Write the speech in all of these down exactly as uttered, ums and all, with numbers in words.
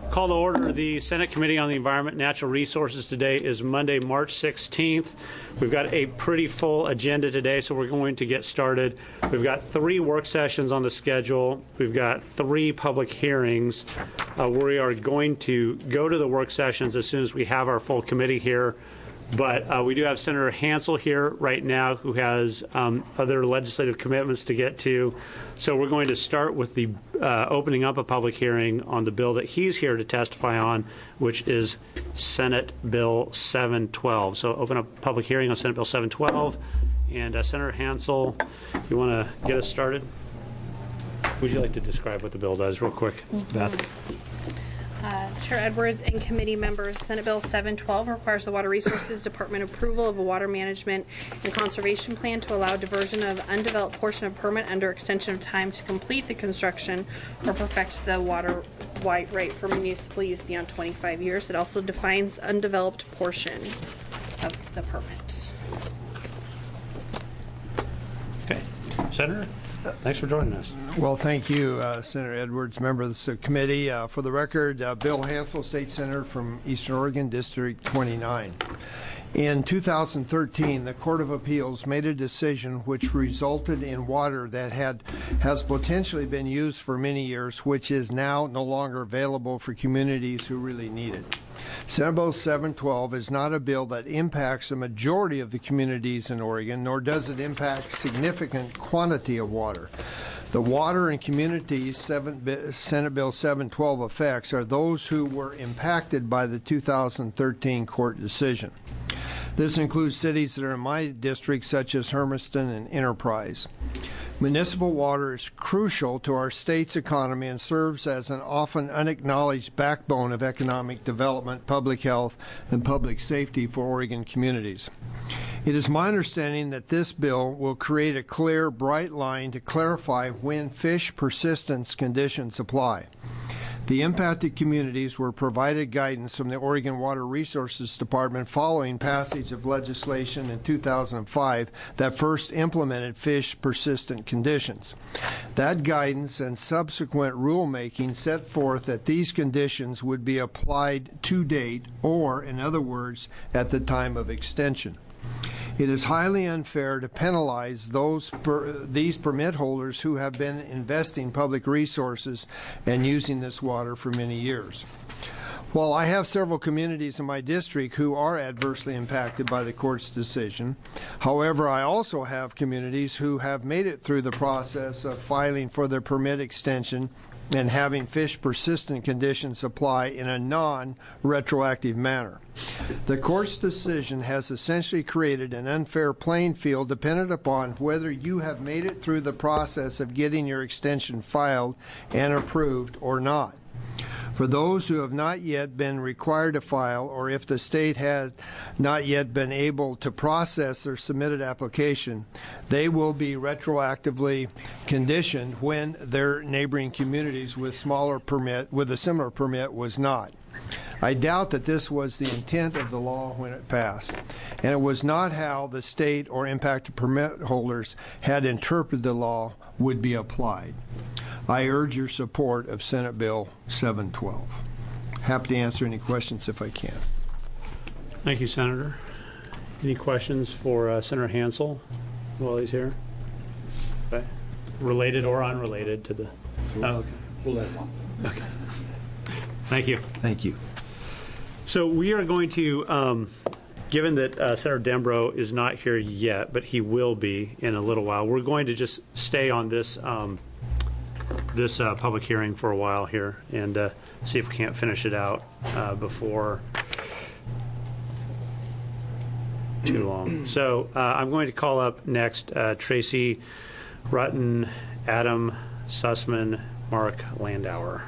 Call to order the Senate Committee on the Environment and Natural Resources. Today is Monday, March sixteenth. We've got a pretty full agenda today, so we're going to get started. We've got three work sessions on the schedule. We've got three public hearings. Uh, we are going to go to the work sessions as soon as we have our full committee here. But uh, we do have Senator Hansel here right now, who has um, other legislative commitments to get to. So we're going to start with the uh, opening up a public hearing on the bill that he's here to testify on, which is Senate Bill seven twelve. So open up public hearing on Senate Bill seven twelve. And uh, Senator Hansel, you want to get us started? Would you like to describe what the bill does real quick, mm-hmm. Beth? Uh, Chair Edwards and committee members, Senate Bill seven twelve requires the Water Resources Department approval of a water management and conservation plan to allow diversion of undeveloped portion of permit under extension of time to complete the construction or perfect the water right rate for municipal use beyond twenty-five years. It also defines undeveloped portion of the permit. Okay. Senator? Thanks for joining us. Well, thank you, uh, Senator Edwards, member of the committee. Uh, for the record, uh, Bill Hansel, State Senator from Eastern Oregon, District twenty-nine. In two thousand thirteen, the Court of Appeals made a decision which resulted in water that had has potentially been used for many years, which is now no longer available for communities who really need it. Senate Bill seven twelve is not a bill that impacts a majority of the communities in Oregon, nor does it impact significant quantity of water. The water and communities seven, Senate Bill seven twelve affects are those who were impacted by the two thousand thirteen court decision. This includes cities that are in my district, such as Hermiston and Enterprise. Municipal water is crucial to our state's economy and serves as an often unacknowledged backbone of economic development, public health, and public safety for Oregon communities. It is my understanding that this bill will create a clear, bright line to clarify when fish persistence conditions apply. The impacted communities were provided guidance from the Oregon Water Resources Department following passage of legislation in two thousand five that first implemented fish persistent conditions. That guidance and subsequent rulemaking set forth that these conditions would be applied to date, or, in other words, at the time of extension. It is highly unfair to penalize those per, these permit holders who have been investing public resources and using this water for many years. While I have several communities in my district who are adversely impacted by the court's decision, however, I also have communities who have made it through the process of filing for their permit extension and having fish persistent conditions apply in a non-retroactive manner. The court's decision has essentially created an unfair playing field dependent upon whether you have made it through the process of getting your extension filed and approved or not. For those who have not yet been required to file, or if the state has not yet been able to process their submitted application, they will be retroactively conditioned when their neighboring communities with smaller permit, with a similar permit, was not. I doubt that this was the intent of the law when it passed, and it was not how the state or impacted permit holders had interpreted the law would be applied. I urge your support of Senate Bill seven twelve. Happy to answer any questions if I can. Thank you, Senator. Any questions for uh, Senator Hansel while he's here? Okay. Related or unrelated to the... Oh, okay. We'll let one. Okay. Thank you. Thank you. So we are going to, um, given that uh, Senator Dembro is not here yet, but he will be in a little while, we're going to just stay on this um, this uh, public hearing for a while here and uh, see if we can't finish it out uh, before too long. So uh, I'm going to call up next uh, Tracy Rutten, Adam Sussman, Mark Landauer.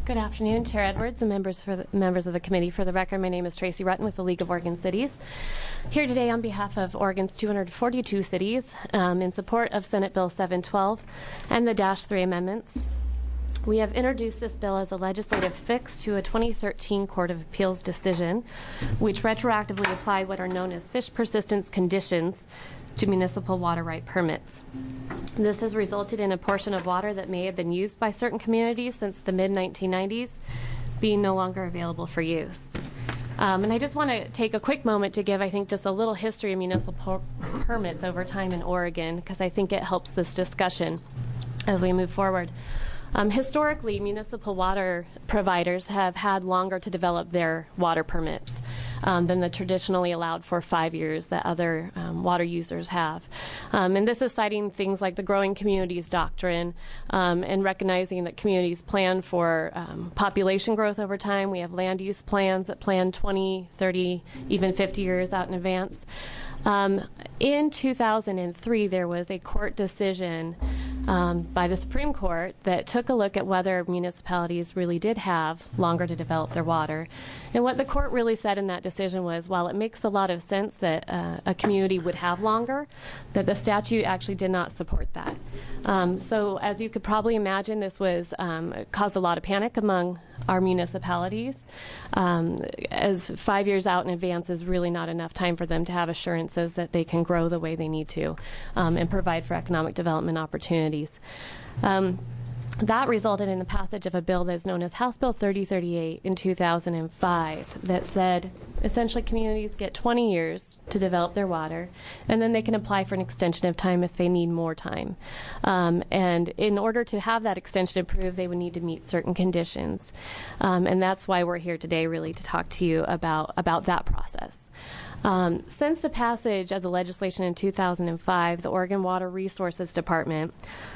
Good afternoon, Chair Edwards and members for the, members of the committee. For the record, my name is Tracy Rutten with the League of Oregon Cities. Here today on behalf of Oregon's two hundred forty-two cities um, in support of Senate Bill seven twelve and the Dash three amendments. We have introduced this bill as a legislative fix to a twenty thirteen Court of Appeals decision, which retroactively applied what are known as fish persistence conditions to municipal water right permits. This has resulted in a portion of water that may have been used by certain communities since the mid nineteen nineties being no longer available for use. Um, and I just want to take a quick moment to give, I think, just a little history of municipal permits over time in Oregon, because I think it helps this discussion as we move forward. Um, historically, municipal water providers have had longer to develop their water permits um, than the traditionally allowed for five years that other um, water users have. Um, and this is citing things like the Growing Communities Doctrine um, and recognizing that communities plan for um, population growth over time. We have land use plans that plan twenty, thirty, even fifty years out in advance. Um, in two thousand three, there was a court decision um, by the Supreme Court that took a look at whether municipalities really did have longer to develop their water. And what the court really said in that decision was, while it makes a lot of sense that uh, a community would have longer, that the statute actually did not support that. Um, so as you could probably imagine, this was um, caused a lot of panic among our municipalities, um, as five years out in advance is really not enough time for them to have assurances that they can grow the way they need to um, and provide for economic development opportunities. Um, That resulted in the passage of a bill that is known as House Bill thirty thirty-eight in two thousand five that said essentially communities get twenty years to develop their water, and then they can apply for an extension of time if they need more time. Um, and in order to have that extension approved, they would need to meet certain conditions. Um, and that's why we're here today, really, to talk to you about, about that process. Um, since the passage of the legislation in two thousand five, the Oregon Water Resources Department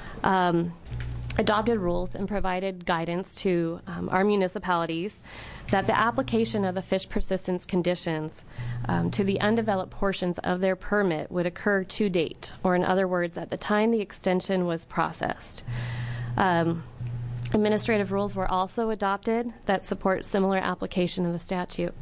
um, adopted rules and provided guidance to um, our municipalities that the application of the fish persistence conditions um, to the undeveloped portions of their permit would occur to date, or in other words, at the time the extension was processed. Um, administrative rules were also adopted that support similar application of the statute.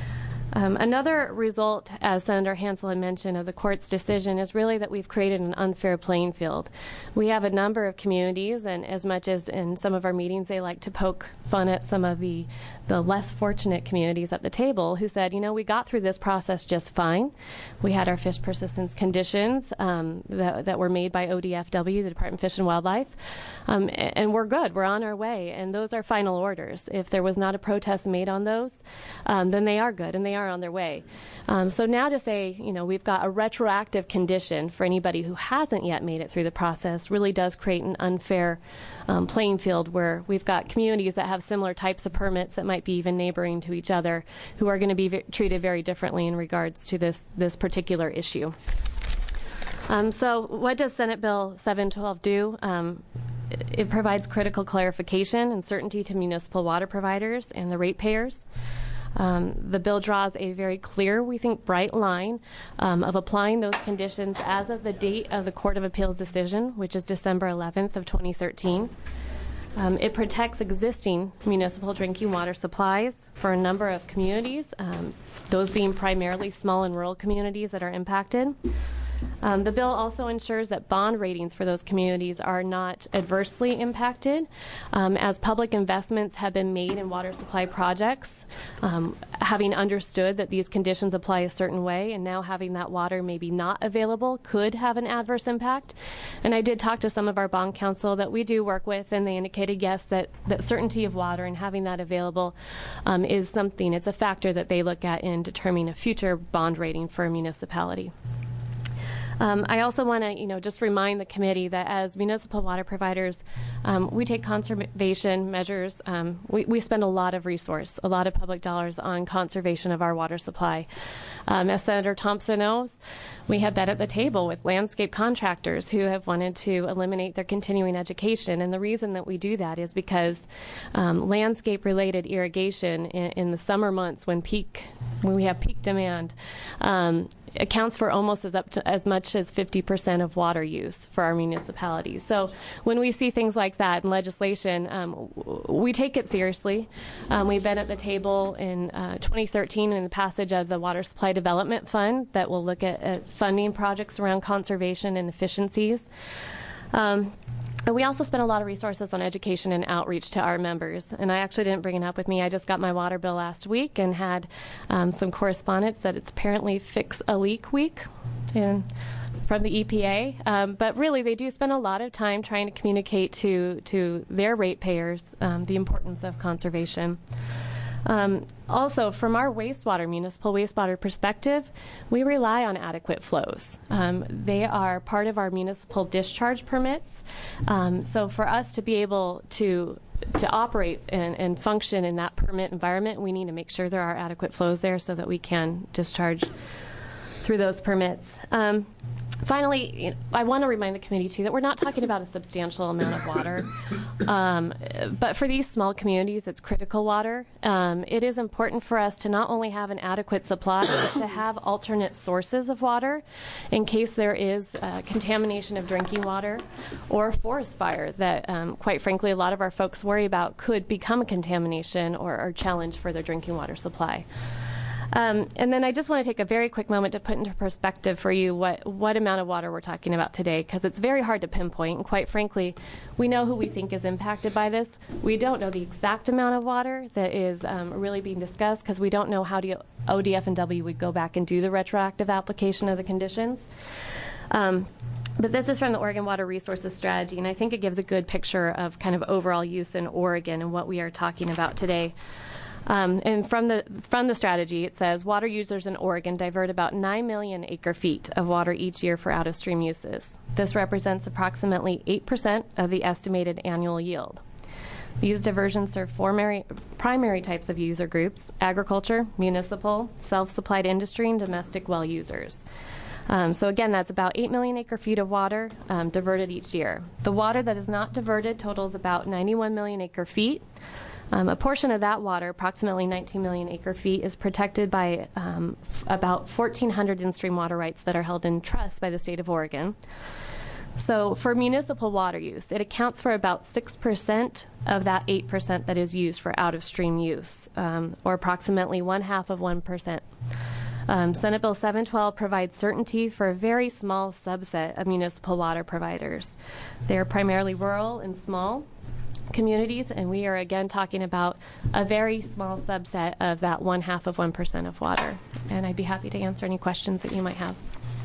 Um, another result, as Senator Hansel had mentioned, of the court's decision is really that we've created an unfair playing field. We have a number of communities, and as much as in some of our meetings they like to poke fun at some of the, the less fortunate communities at the table who said, you know, we got through this process just fine. We had our fish persistence conditions um, that, that were made by O D F W, the Department of Fish and Wildlife, um, and, and we're good. We're on our way, and those are final orders. If there was not a protest made on those, um, then they are good, and they are on their way. Um, so now to say, you know, we've got a retroactive condition for anybody who hasn't yet made it through the process really does create an unfair um, playing field where we've got communities that have similar types of permits that might be even neighboring to each other who are going to be v- treated very differently in regards to this, this particular issue. Um, so what does Senate Bill seven twelve do? Um, it, it provides critical clarification and certainty to municipal water providers and the ratepayers. Um, the bill draws a very clear, we think, bright line um, of applying those conditions as of the date of the Court of Appeals decision, which is December eleventh of twenty thirteen. Um, it protects existing municipal drinking water supplies for a number of communities, um, those being primarily small and rural communities that are impacted. Um, the bill also ensures that bond ratings for those communities are not adversely impacted, um, as public investments have been made in water supply projects, um, having understood that these conditions apply a certain way, and now having that water maybe not available could have an adverse impact. And I did talk to some of our bond counsel that we do work with, and they indicated, yes, that, that certainty of water and having that available um, is something, it's a factor that they look at in determining a future bond rating for a municipality. Um, I also want to, you know, just remind the committee that as municipal water providers, um, we take conservation measures. Um, we, we spend a lot of resource, a lot of public dollars on conservation of our water supply. Um, as Senator Thompson knows, we have been at the table with landscape contractors who have wanted to eliminate their continuing education. And the reason that we do that is because um, landscape-related irrigation in, in the summer months when peak, when we have peak demand, um, accounts for almost as up to as much much as fifty percent of water use for our municipalities. So when we see things like that in legislation, um, we take it seriously. Um, we've been at the table in uh, twenty thirteen in the passage of the Water Supply Development Fund that will look at, at funding projects around conservation and efficiencies. Um, And we also spend a lot of resources on education and outreach to our members. And I actually didn't bring it up with me. I just got my water bill last week and had um, some correspondence that it's apparently Fix a Leak Week in, from the E P A. Um, but really, they do spend a lot of time trying to communicate to, to their ratepayers um, the importance of conservation. Um, also, from our wastewater, municipal wastewater perspective, we rely on adequate flows. Um, they are part of our municipal discharge permits. Um, so for us to be able to to operate and, and function in that permit environment, we need to make sure there are adequate flows there so that we can discharge through those permits. Um, Finally, you know, I want to remind the committee, too, that we're not talking about a substantial amount of water. Um, but for these small communities, it's critical water. Um, it is important for us to not only have an adequate supply, but to have alternate sources of water in case there is uh, contamination of drinking water or forest fire that, um, quite frankly, a lot of our folks worry about could become a contamination or, or challenge for their drinking water supply. Um, and then I just want to take a very quick moment to put into perspective for you what, what amount of water we're talking about today, because it's very hard to pinpoint. And quite frankly, we know who we think is impacted by this. We don't know the exact amount of water that is um, really being discussed, because we don't know how do O D F and W would go back and do the retroactive application of the conditions. Um, But this is from the Oregon Water Resources Strategy, and I think it gives a good picture of kind of overall use in Oregon and what we are talking about today. Um, and from the from the strategy, it says water users in Oregon divert about nine million acre feet of water each year for out-of-stream uses. This represents approximately eight percent of the estimated annual yield. These diversions serve four mari- primary types of user groups: agriculture, municipal, self-supplied industry, and domestic well users. Um, so again, that's about eight million acre feet of water um, diverted each year. The water that is not diverted totals about ninety-one million acre feet. Um, a portion of that water, approximately nineteen million acre feet, is protected by um, f- about fourteen hundred in-stream water rights that are held in trust by the state of Oregon. So for municipal water use, it accounts for about six percent of that eight percent that is used for out-of-stream use, um, or approximately one half of one percent. Um, Senate Bill seven twelve provides certainty for a very small subset of municipal water providers. They are primarily rural and small communities, and we are again talking about a very small subset of that one half of one percent of water. And I'd be happy to answer any questions that you might have.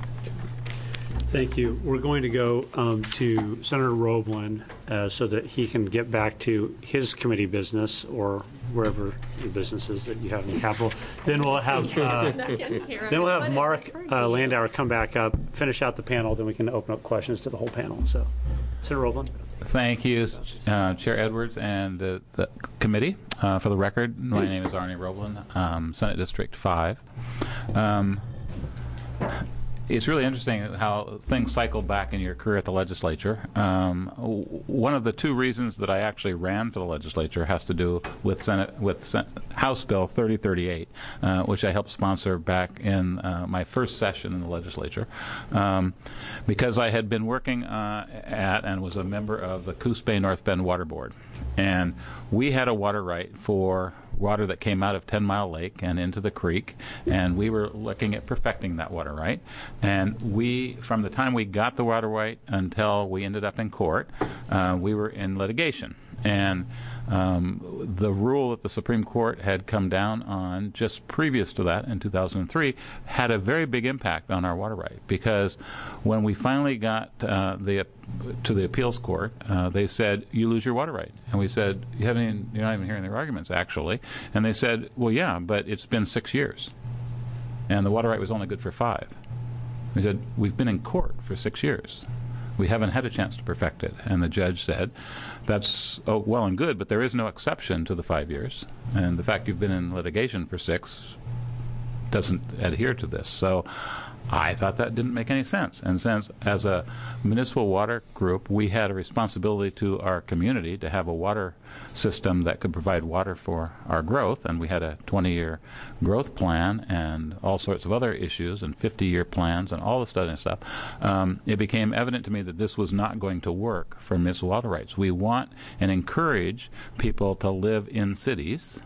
Thank you. We're going to go um, to Senator Roeblen uh, so that he can get back to his committee business or wherever your business is that you have in the Capitol. Then we'll have uh, then we'll have Mark uh, Landauer come back up, finish out the panel, then we can open up questions to the whole panel. So, Senator Roeblen. Thank you, uh, Chair Edwards and uh, the committee. Uh, for the record, my name is Arnie Roeblen, um, Senate District five. Um, It's really interesting how things cycle back in your career at the legislature. Um, one of the two reasons that I actually ran for the legislature has to do with Senate with Sen- House Bill thirty thirty-eight, uh, which I helped sponsor back in uh, my first session in the legislature, um, because I had been working uh, at and was a member of the Coos Bay North Bend Water Board, and we had a water right for water that came out of Ten Mile Lake and into the creek, and we were looking at perfecting that water right. And we, from the time we got the water right until we ended up in court, uh, we were in litigation. And um, the rule that the Supreme Court had come down on just previous to that in two thousand three had a very big impact on our water right, because when we finally got uh, the to the appeals court, uh, they said, you lose your water right. And we said, you haven't even, you're not even hearing their arguments, actually. And they said, well, yeah, but it's been six years. And the water right was only good for five. We said, we've been in court for six years. We haven't had a chance to perfect it. And the judge said, that's oh, well and good, but there is no exception to the five years. And the fact you've been in litigation for six doesn't adhere to this. So I thought that didn't make any sense. And since, as a municipal water group, we had a responsibility to our community to have a water system that could provide water for our growth, and we had a twenty-year growth plan and all sorts of other issues and fifty-year plans and all this other stuff, um, it became evident to me that this was not going to work for municipal water rights. We want and encourage people to live in cities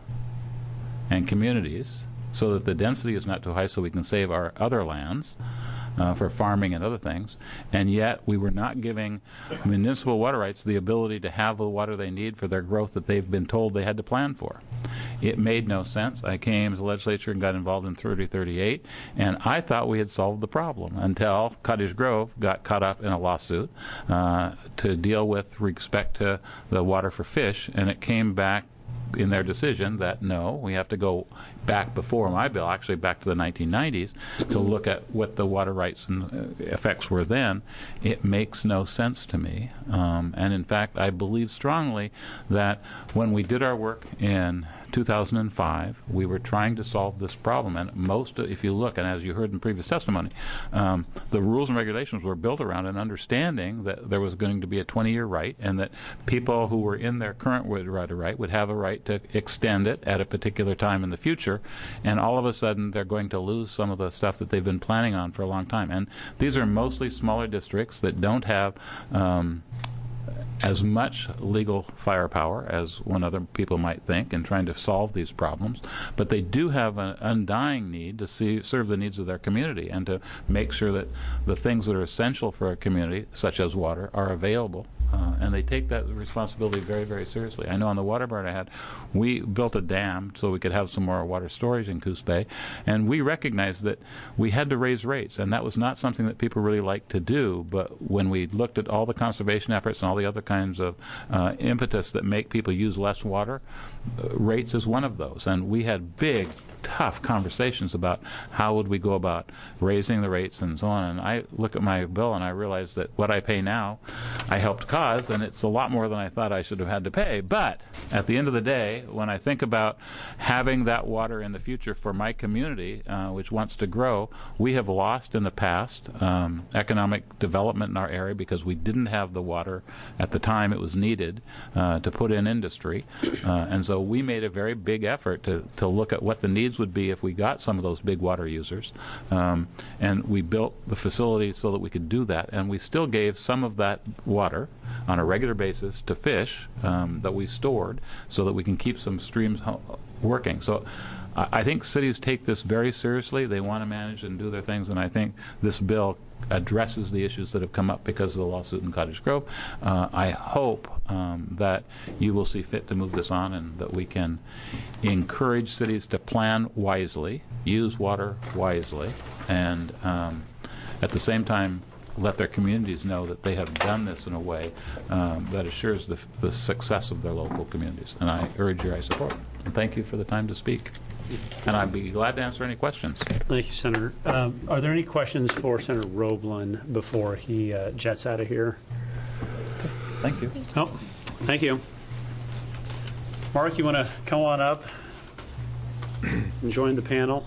and communities so that the density is not too high, so we can save our other lands uh, for farming and other things. And yet we were not giving municipal water rights the ability to have the water they need for their growth that they've been told they had to plan for. It made no sense. I came to the legislature and got involved in thirty thirty-eight, and I thought we had solved the problem until Cottage Grove got caught up in a lawsuit uh, to deal with respect to the water for fish, and it came back in their decision that no, we have to go back before my bill, actually back to the nineteen nineties, to look at what the water rights and uh, effects were then. It makes no sense to me. Um, and in fact, I believe strongly that when we did our work in two thousand five, we were trying to solve this problem. And most, if you look, and as you heard in previous testimony, um, the rules and regulations were built around an understanding that there was going to be a twenty-year right, and that people who were in their current right of right would have a right to extend it at a particular time in the future. And all of a sudden, they're going to lose some of the stuff that they've been planning on for a long time. And these are mostly smaller districts that don't have um, as much legal firepower as one other people might think in trying to solve these problems, but they do have an undying need to see, serve the needs of their community and to make sure that the things that are essential for a community, such as water, are available. Uh, and they take that responsibility very, very seriously. I know on the water board I had, we built a dam so we could have some more water storage in Coos Bay, and we recognized that we had to raise rates, and that was not something that people really liked to do. But when we looked at all the conservation efforts and all the other kinds of uh, impetus that make people use less water, uh, rates is one of those. And we had big, tough conversations about how would we go about raising the rates and so on. And I look at my bill and I realize that what I pay now, I helped cause, and it's a lot more than I thought I should have had to pay. But at the end of the day, when I think about having that water in the future for my community, uh, which wants to grow, we have lost in the past um, economic development in our area because we didn't have the water at the time it was needed uh, to put in industry. Uh, and so we made a very big effort to, to look at what the needs would be if we got some of those big water users. Um, and we built the facility so that we could do that. And we still gave some of that water on a regular basis to fish um, that we stored so that we can keep some streams ho- working. So I, I think cities take this very seriously. They want to manage and do their things. And I think this bill addresses the issues that have come up because of the lawsuit in Cottage Grove. Uh, I hope um, that you will see fit to move this on and that we can encourage cities to plan wisely, use water wisely, and um, at the same time let their communities know that they have done this in a way um, that assures the, the success of their local communities. And I urge your support. And thank you for the time to speak. And I'd be glad to answer any questions. Thank you, Senator. Um, are there any questions for Senator Roeblen before he uh, jets out of here? Thank you. Oh, thank you. Mark, you want to come on up and join the panel?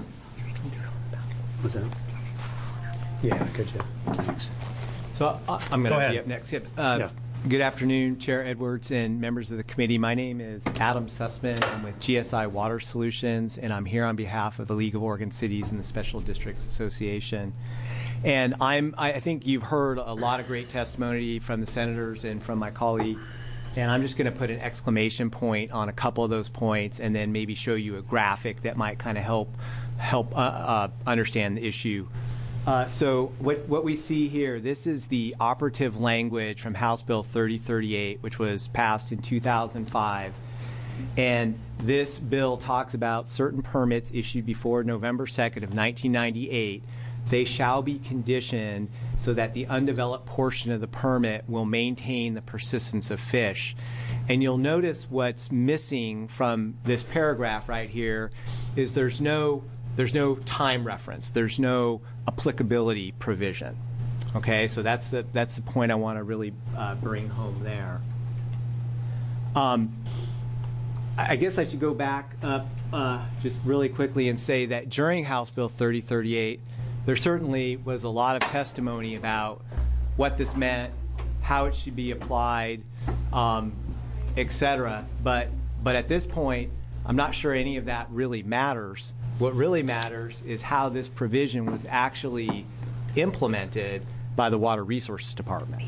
What's that? Yeah, good job. Thanks. So uh, I'm going Go to ahead. be up next. Yep. Uh, Yeah. Good afternoon, Chair Edwards and members of the committee. My name is Adam Sussman. I'm with G S I Water Solutions, and I'm here on behalf of the League of Oregon Cities and the Special Districts Association. And I'm, I think you've heard a lot of great testimony from the senators and from my colleague, and I'm just going to put an exclamation point on a couple of those points and then maybe show you a graphic that might kind of help, help uh, uh, understand the issue. Uh, so what, what we see here, this is the operative language from House Bill thirty thirty-eight, which was passed in two thousand five. And this bill talks about certain permits issued before November second of nineteen ninety-eight. They shall be conditioned so that the undeveloped portion of the permit will maintain the persistence of fish. And you'll notice what's missing from this paragraph right here is there's no There's no time reference. There's no applicability provision. Okay, so that's the that's the point I want to really uh, bring home there. Um, I guess I should go back up uh, just really quickly and say that during House Bill thirty thirty-eight, there certainly was a lot of testimony about what this meant, how it should be applied, um, et cetera. But, but at this point, I'm not sure any of that really matters. What really matters is how this provision was actually implemented by the Water Resources Department.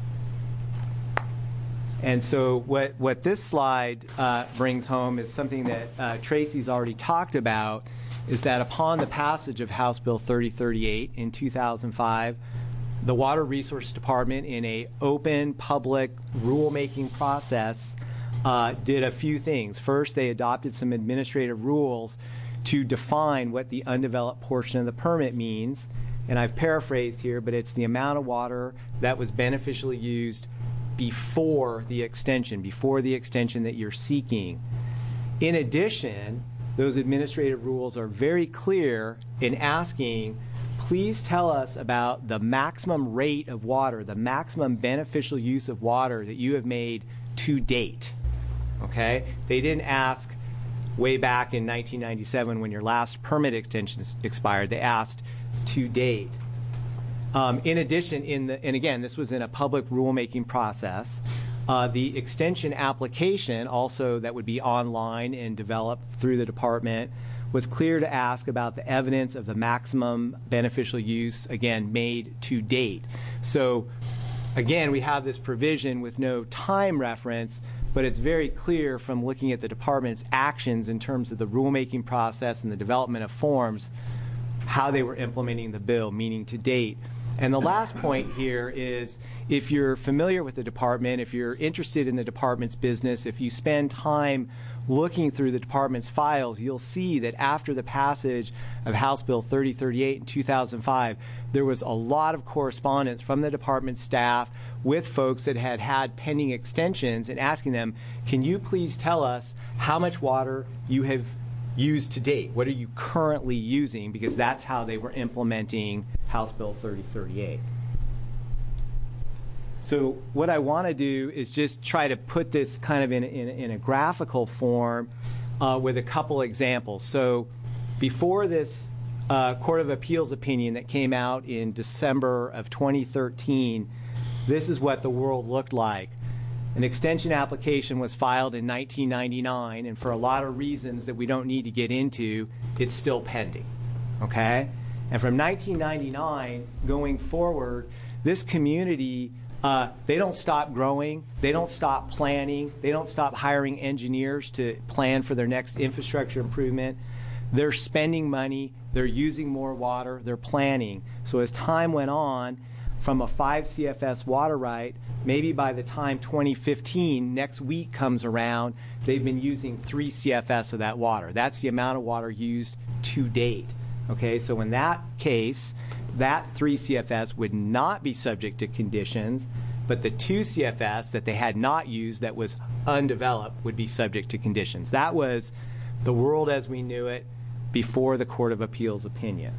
And so what, what this slide uh, brings home is something that uh, Tracy's already talked about, is that upon the passage of House Bill thirty thirty-eight in two thousand five, the Water Resources Department, in a open, public rulemaking process, uh, did a few things. First, they adopted some administrative rules to define what the undeveloped portion of the permit means. And I've paraphrased here, but it's the amount of water that was beneficially used before the extension, before the extension that you're seeking. In addition, those administrative rules are very clear in asking, please tell us about the maximum rate of water, the maximum beneficial use of water that you have made to date. Okay? They didn't ask way back in nineteen ninety-seven when your last permit extension expired. They asked to date. Um, in addition, in the, and again, this was in a public rulemaking process, uh, the extension application, also that would be online and developed through the department, was clear to ask about the evidence of the maximum beneficial use, again, made to date. So, again, we have this provision with no time reference, but it's very clear from looking at the department's actions in terms of the rulemaking process and the development of forms how they were implementing the bill, meaning to date. And the last point here is, if you're familiar with the department, if you're interested in the department's business, if you spend time looking through the department's files, you'll see that after the passage of House Bill thirty thirty-eight in two thousand five, there was a lot of correspondence from the department staff with folks that had had pending extensions and asking them, can you please tell us how much water you have used to date? What are you currently using? Because that's how they were implementing House Bill thirty thirty-eight. So what I want to do is just try to put this kind of in, in, in a graphical form uh, with a couple examples. So before this uh, Court of Appeals opinion that came out in December of twenty thirteen, this is what the world looked like. An extension application was filed in nineteen ninety-nine, and for a lot of reasons that we don't need to get into, it's still pending. Okay? And from nineteen ninety-nine going forward, this community, uh, they don't stop growing, they don't stop planning, they don't stop hiring engineers to plan for their next infrastructure improvement. They're spending money, they're using more water, they're planning. So as time went on, from a five C F S water right, maybe by the time twenty fifteen, next week comes around, they've been using three C F S of that water. That's the amount of water used to date. Okay, so in that case, that three C F S would not be subject to conditions, but the two C F S that they had not used that was undeveloped would be subject to conditions. That was the world as we knew it before the Court of Appeals opinion.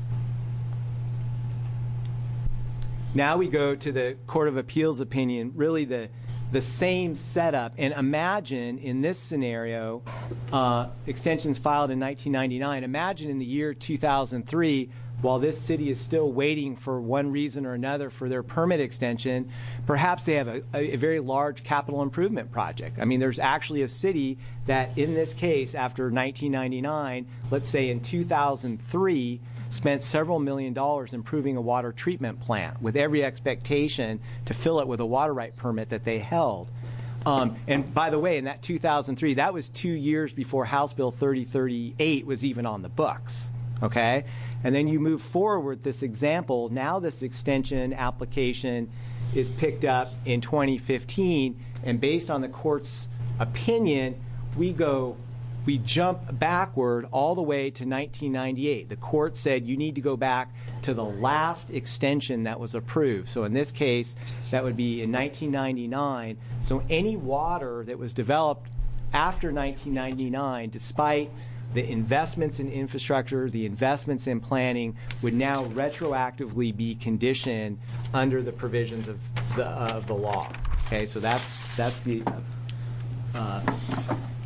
Now we go to the Court of Appeals opinion, really the, the same setup. And imagine in this scenario, uh, extensions filed in nineteen ninety-nine, imagine in the year two thousand three, while this city is still waiting for one reason or another for their permit extension, perhaps they have a, a very large capital improvement project. I mean, there's actually a city that in this case, after nineteen ninety-nine, let's say in two thousand three, spent several million dollars improving a water treatment plant with every expectation to fill it with a water right permit that they held. Um, and by the way, in that two thousand three, that was two years before House Bill thirty thirty-eight was even on the books. Okay? And then you move forward with this example. Now this extension application is picked up in twenty fifteen, and based on the court's opinion, we go We jump backward all the way to nineteen ninety-eight. The court said you need to go back to the last extension that was approved. So in this case, that would be in nineteen ninety-nine. So any water that was developed after nineteen ninety-nine, despite the investments in infrastructure, the investments in planning, would now retroactively be conditioned under the provisions of the, uh, of the law. Okay, so that's, that's the... Uh,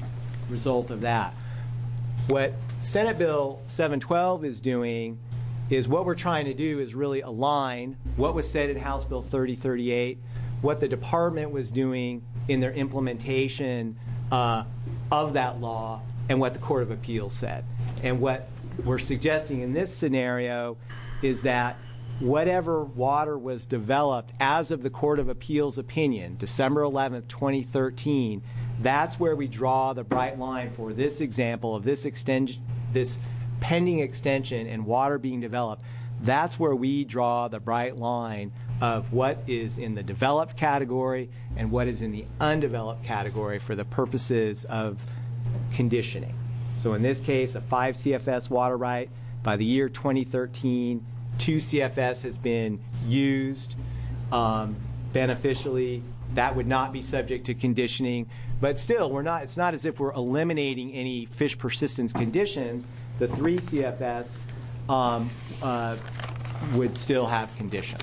result of that. What Senate Bill seven twelve is doing is what we're trying to do is really align what was said in House Bill thirty thirty-eight, what the department was doing in their implementation uh, of that law, and what the Court of Appeals said. And what we're suggesting in this scenario is that whatever water was developed as of the Court of Appeals opinion, December eleventh, twenty thirteen, that's where we draw the bright line for this example of this extension, this pending extension and water being developed. That's where we draw the bright line of what is in the developed category and what is in the undeveloped category for the purposes of conditioning. So in this case, a five C F S water right, by the year twenty thirteen, two C F S has been used um, beneficially. That would not be subject to conditioning. But still, we're not. It's not as if we're eliminating any fish persistence conditions. The three C F S um, uh, would still have conditions.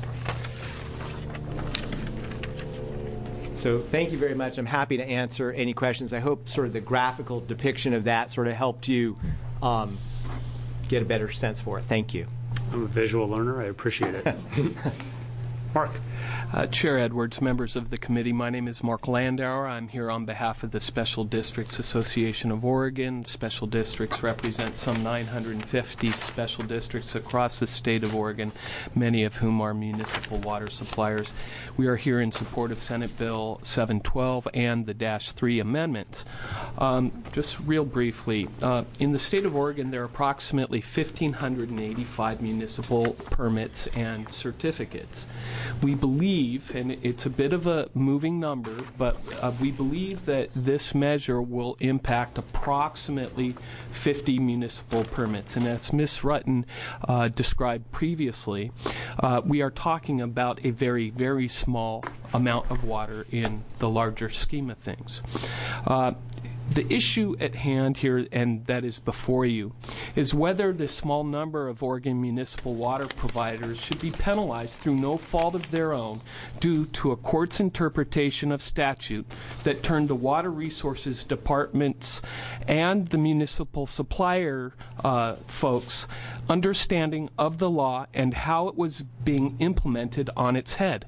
So thank you very much. I'm happy to answer any questions. I hope sort of the graphical depiction of that sort of helped you um, get a better sense for it. Thank you. I'm a visual learner. I appreciate it. Mark. Uh, Chair Edwards, members of the committee, my name is Mark Landauer. I'm here on behalf of the Special Districts Association of Oregon. Special districts represent some nine hundred fifty special districts across the state of Oregon, many of whom are municipal water suppliers. We are here in support of Senate Bill seven twelve and the Dash three amendments. Um, just real briefly, uh, in the state of Oregon, there are approximately one thousand five hundred eighty-five municipal permits and certificates. We believe, and it's a bit of a moving number, but uh, we believe that this measure will impact approximately fifty municipal permits. And as Miz Rutten uh, described previously, uh, we are talking about a very, very small amount of water in the larger scheme of things. Uh, The issue at hand here, and that is before you, is whether the small number of Oregon municipal water providers should be penalized through no fault of their own due to a court's interpretation of statute that turned the water resources departments and the municipal supplier uh, folks' understanding of the law and how it was being implemented on its head.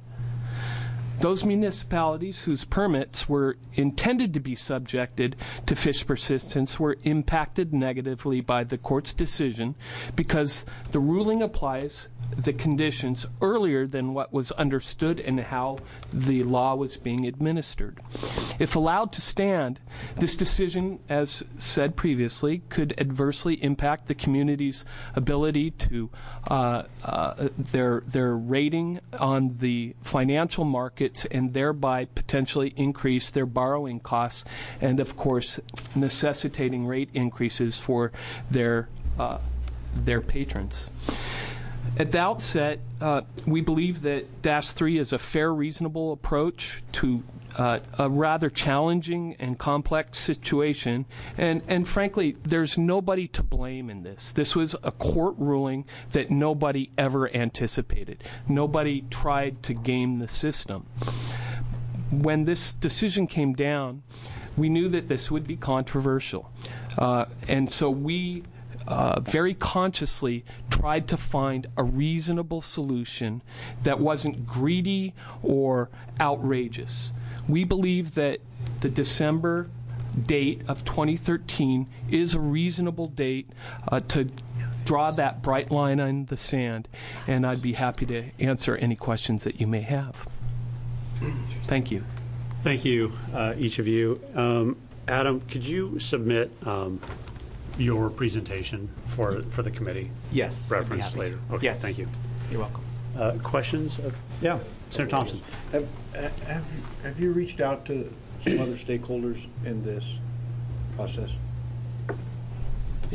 Those municipalities whose permits were intended to be subjected to fish persistence were impacted negatively by the court's decision because the ruling applies the conditions earlier than what was understood and how the law was being administered. If allowed to stand, this decision, as said previously, could adversely impact the community's ability to uh, uh, their their rating on the financial markets and thereby potentially increase their borrowing costs and, of course, necessitating rate increases for their uh, their patrons. At the outset, uh, we believe that Dash three is a fair, reasonable approach to uh, a rather challenging and complex situation. And, and frankly, there's nobody to blame in this. This was a court ruling that nobody ever anticipated. Nobody tried to game the system. When this decision came down, we knew that this would be controversial. Uh, and so we Uh, very consciously tried to find a reasonable solution that wasn't greedy or outrageous. We believe that the December date of twenty thirteen is a reasonable date uh, to draw that bright line in the sand, and I'd be happy to answer any questions that you may have. Thank you. Thank you, uh, each of you. Um, Adam, could you submit um, your presentation for for the committee? Yes. Reference later. Okay. Yes. Thank you. You're welcome. Uh, questions? Uh, yeah, Senator Thompson. Have, have have you reached out to some other stakeholders in this process? Yeah.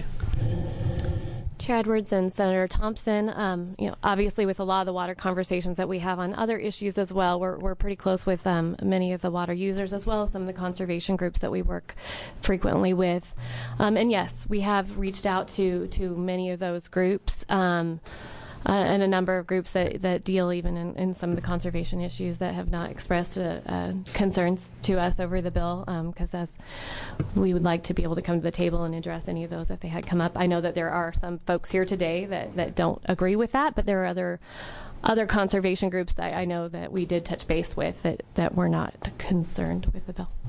Chair Edwards and Senator Thompson, um, you know, obviously with a lot of the water conversations that we have on other issues as well, we're, we're pretty close with um, many of the water users as well as some of the conservation groups that we work frequently with. Um, and yes, we have reached out to, to many of those groups. Um, uh, and a number of groups that, that deal even in, in some of the conservation issues that have not expressed uh, uh, concerns to us over the bill, because um, as we would like to be able to come to the table and address any of those if they had come up. I know that there are some folks here today that, that don't agree with that, but there are other other conservation groups that I know that we did touch base with that, that were not concerned with the bill.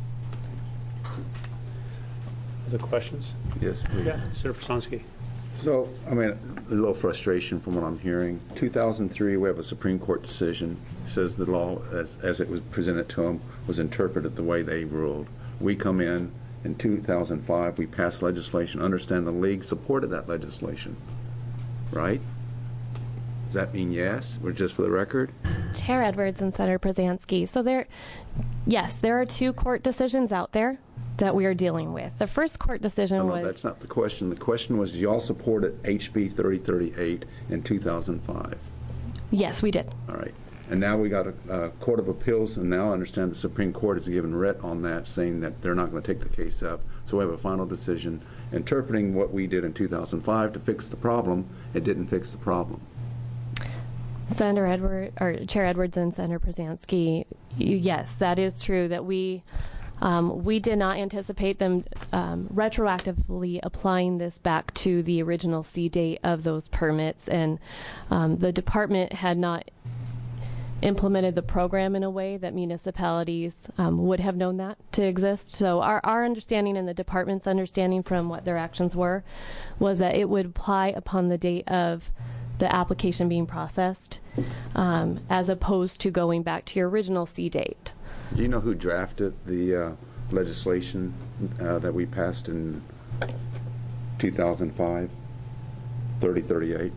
Other questions? Yes, please. Yeah, Senator Personsky. So, I mean, a little frustration from what I'm hearing. two thousand three, we have a Supreme Court decision. It says the law, as, as it was presented to them, was interpreted the way they ruled. We come in, in two thousand five, we pass legislation, understand the league supported that legislation, right? Does that mean yes? Or just for the record? Chair Edwards and Senator Przansky. So there, yes, there are two court decisions out there that we are dealing with. The first court decision no, no, was... that's not the question. The question was, y'all supported H B thirty thirty-eight in two thousand five. Yes, we did. All right. And now we got a, a Court of Appeals, and now I understand the Supreme Court has given writ on that, saying that they're not going to take the case up. So we have a final decision interpreting what we did in two thousand five to fix the problem. It didn't fix the problem. Senator Edward, or Chair Edwards and Senator Przansky, yes, that is true that we um, we did not anticipate them um, retroactively applying this back to the original C date of those permits, and um, the department had not implemented the program in a way that municipalities um, would have known that to exist. So our, our understanding and the department's understanding from what their actions were was that it would apply upon the date of the application being processed, um, as opposed to going back to your original C date. Do you know who drafted the uh, legislation uh, that we passed in two thousand five, thirty thirty-eight?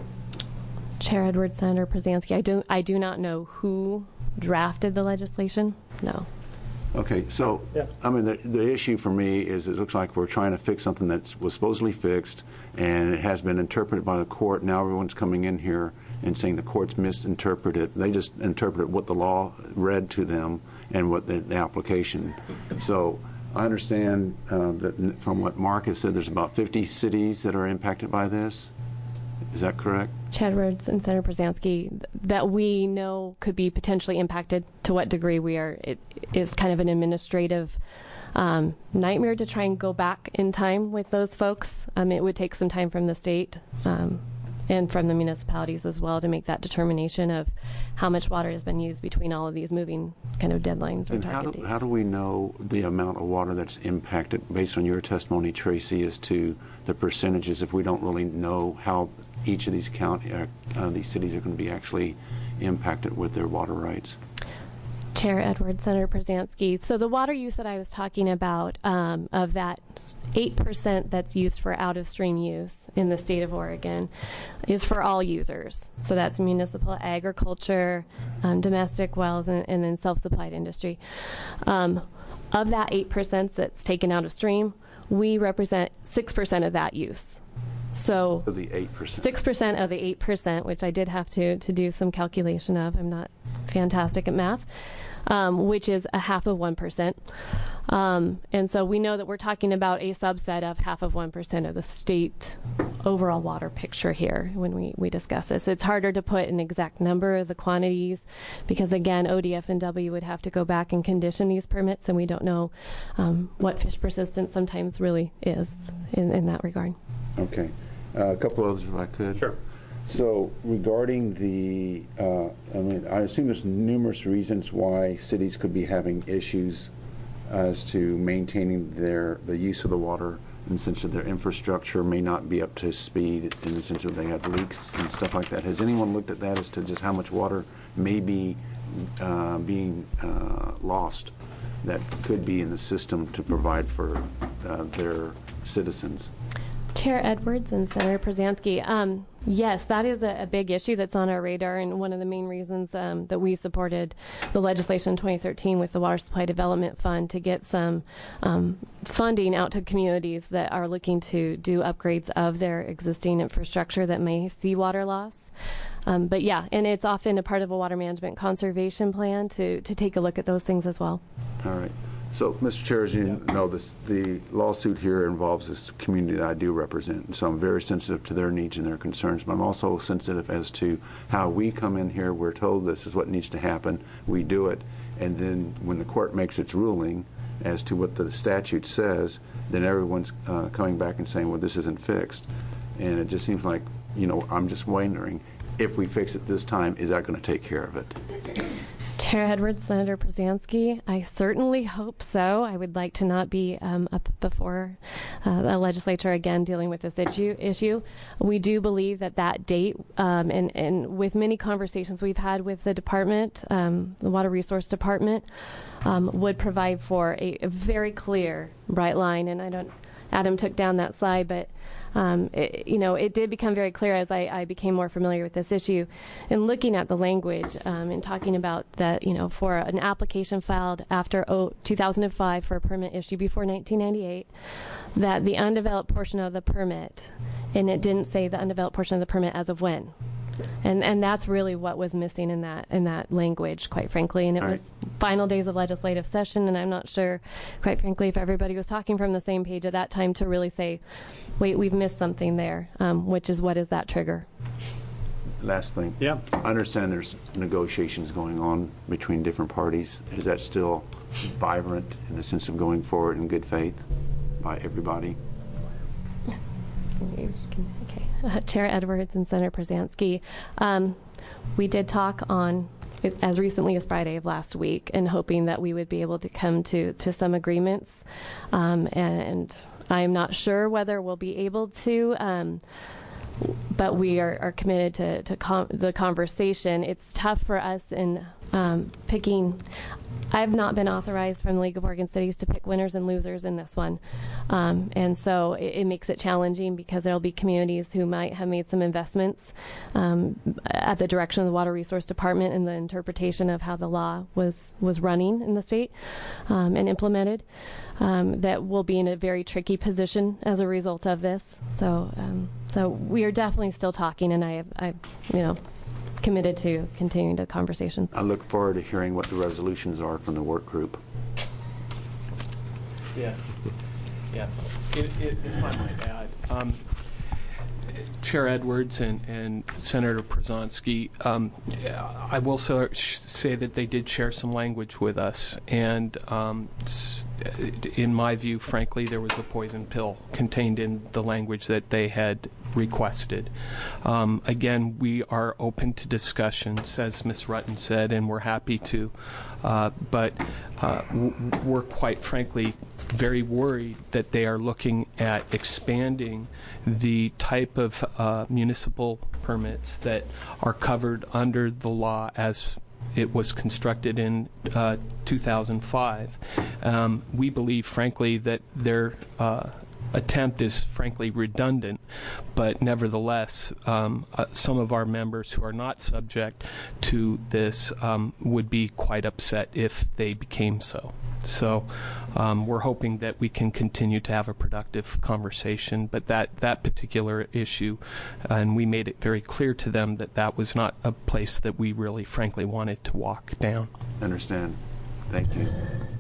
Chair Edwards, Senator Przansky, I don't, I do not know who drafted the legislation. No. Okay, so Yeah. I mean, the, the issue for me is it looks like we're trying to fix something that was supposedly fixed, and it has been interpreted by the court. Now everyone's coming in here and saying the court's misinterpreted. They just interpreted what the law read to them and what the, the application. So I understand uh, that from what Mark has said, there's about fifty cities that are impacted by this. Is that correct? Chair Edwards and Senator Przansky, th- that we know could be potentially impacted. To what degree we are, it is kind of an administrative um, nightmare to try and go back in time with those folks. Um, it would take some time from the state um, and from the municipalities as well to make that determination of how much water has been used between all of these moving kind of deadlines or And how target do, dates. how do we know the amount of water that's impacted based on your testimony, Tracy, as to the percentages if we don't really know how each of these county, uh, uh, these cities are going to be actually impacted with their water rights? Chair Edwards, Senator Przansky. So the water use that I was talking about, um, of that eight percent that's used for out-of-stream use in the state of Oregon, is for all users. So that's municipal agriculture, um, domestic wells, and, and then self-supplied industry. Um, of that eight percent that's taken out of stream, we represent six percent of that use. So So the eight percent. six percent of the eight percent, which I did have to, to do some calculation of. I'm not fantastic at math, um, which is a half of one percent. Um, and so we know that we're talking about a subset of half of one percent of the state overall water picture here when we, we discuss this. It's harder to put an exact number of the quantities because, again, O D F and W would have to go back and condition these permits, and we don't know um, what fish persistence sometimes really is in, in that regard. Okay. Uh, a couple others, if I could. Sure. So regarding the, uh, I mean, I assume there's numerous reasons why cities could be having issues as to maintaining their the use of the water, in the sense that their infrastructure may not be up to speed, in the sense that they have leaks and stuff like that. Has anyone looked at that as to just how much water may be uh, being uh, lost that could be in the system to provide for uh, their citizens? Chair Edwards and Senator Przansky, um, yes, that is a, a big issue that's on our radar, and one of the main reasons um, that we supported the legislation in twenty thirteen with the Water Supply Development Fund to get some um, funding out to communities that are looking to do upgrades of their existing infrastructure that may see water loss. Um, but yeah, and it's often a part of a water management conservation plan to, to take a look at those things as well. All right. So, Mister Chair, as you know, this, the lawsuit here involves this community that I do represent, and so I'm very sensitive to their needs and their concerns, but I'm also sensitive as to how we come in here, we're told this is what needs to happen, we do it, and then when the court makes its ruling as to what the statute says, then everyone's uh, coming back and saying, well, this isn't fixed. And it just seems like, you know, I'm just wondering, if we fix it this time, is that going to take care of it? Chair Edwards, Senator Przansky, I certainly hope so. I would like to not be um, up before uh, a legislature again dealing with this issue. issue. We do believe that that date, um, and, and with many conversations we've had with the department, um, the Water Resource Department, um, would provide for a, a very clear, bright line. And I don't, Adam took down that slide, but Um, it, you know, it did become very clear as I, I became more familiar with this issue and looking at the language um, and talking about that, you know, for an application filed after oh, two thousand five for a permit issued before nineteen ninety-eight, that the undeveloped portion of the permit, and it didn't say the undeveloped portion of the permit as of when. And and that's really what was missing in that in that language, quite frankly. And it All was right. final days of legislative session, and I'm not sure, quite frankly, if everybody was talking from the same page at that time to really say, wait, we've missed something there, um, which is what is that trigger? Last thing. Yeah. I understand there's negotiations going on between different parties. Is that still vibrant in the sense of going forward in good faith by everybody? Okay. Uh, Chair Edwards and Senator Przansky, um, we did talk on as recently as Friday of last week, and hoping that we would be able to come to, to some agreements. Um, and, and I'm not sure whether we'll be able to, um, but we are, are committed to, to com- the conversation. It's tough for us in um, picking. I've not been authorized from the League of Oregon Cities to pick winners and losers in this one. Um, and so it, it makes it challenging because there will be communities who might have made some investments um, at the direction of the Water Resource Department and the interpretation of how the law was, was running in the state um, and implemented, um, that will be in a very tricky position as a result of this. So um, so we are definitely still talking, and I have, I, you know, committed to continuing the conversations. I look forward to hearing what the resolutions are from the work group. Yeah, yeah. If, if, if I might add, um, Chair Edwards and, and Senator Przansky, um, I will so say that they did share some language with us, and um, in my view, frankly, there was a poison pill contained in the language that they had requested. Um, again, we are open to discussions, as Miz Rutten said, and we're happy to, uh, but uh, w- we're quite frankly very worried that they are looking at expanding the type of uh, municipal permits that are covered under the law as it was constructed in uh, two thousand five. Um, we believe, frankly, that their uh, attempt is frankly redundant, but nevertheless, um, uh, some of our members who are not subject to this um, would be quite upset if they became so. So um, we're hoping that we can continue to have a productive conversation, but that, that particular issue, and we made it very clear to them that that was not a place that we really frankly wanted to walk down. Understand. Thank you.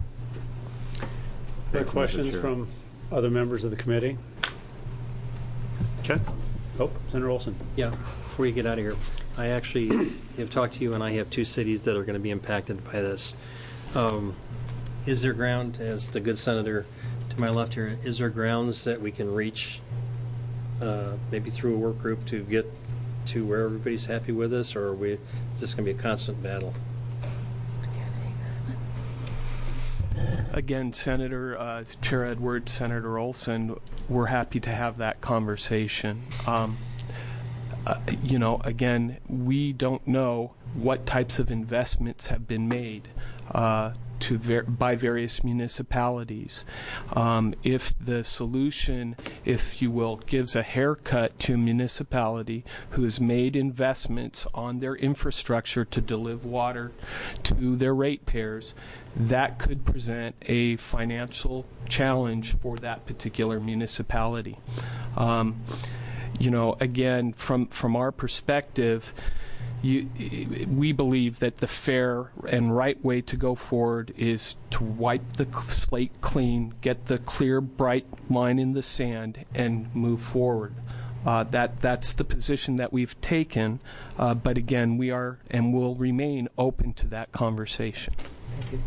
Other questions from other members of the committee? Okay. Oh, Senator Olson. Yeah, before you get out of here, I actually have talked to you, and I have two cities that are going to be impacted by this. Um, is there ground, as the good senator to my left here, is there grounds that we can reach uh, maybe through a work group to get to where everybody's happy with us, or are we, is this going to be a constant battle? Again, Senator, uh, Chair Edwards, Senator Olson, we're happy to have that conversation. Um, uh, you know, again, we don't know what types of investments have been made uh, to ver- by various municipalities. Um, if the solution, if you will, gives a haircut to a municipality who has made investments on their infrastructure to deliver water to their ratepayers, that could present a financial challenge for that particular municipality. Um, you know, again, from from our perspective, you, we believe that the fair and right way to go forward is to wipe the slate clean, get the clear, bright line in the sand, and move forward. Uh, that that's the position that we've taken, uh, but again, we are and will remain open to that conversation. Thank you.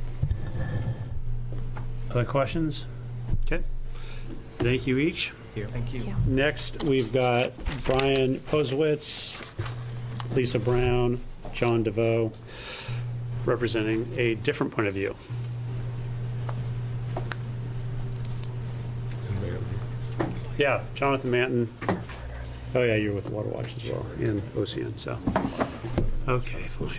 Other questions? Okay. Thank you each. Thank you. Next, we've got Brian Posewitz, Lisa Brown, John DeVoe, representing a different point of view. Yeah, Jonathan Manton. Oh yeah, you're with Water Watch as well, and O C N. So, okay, Felicia.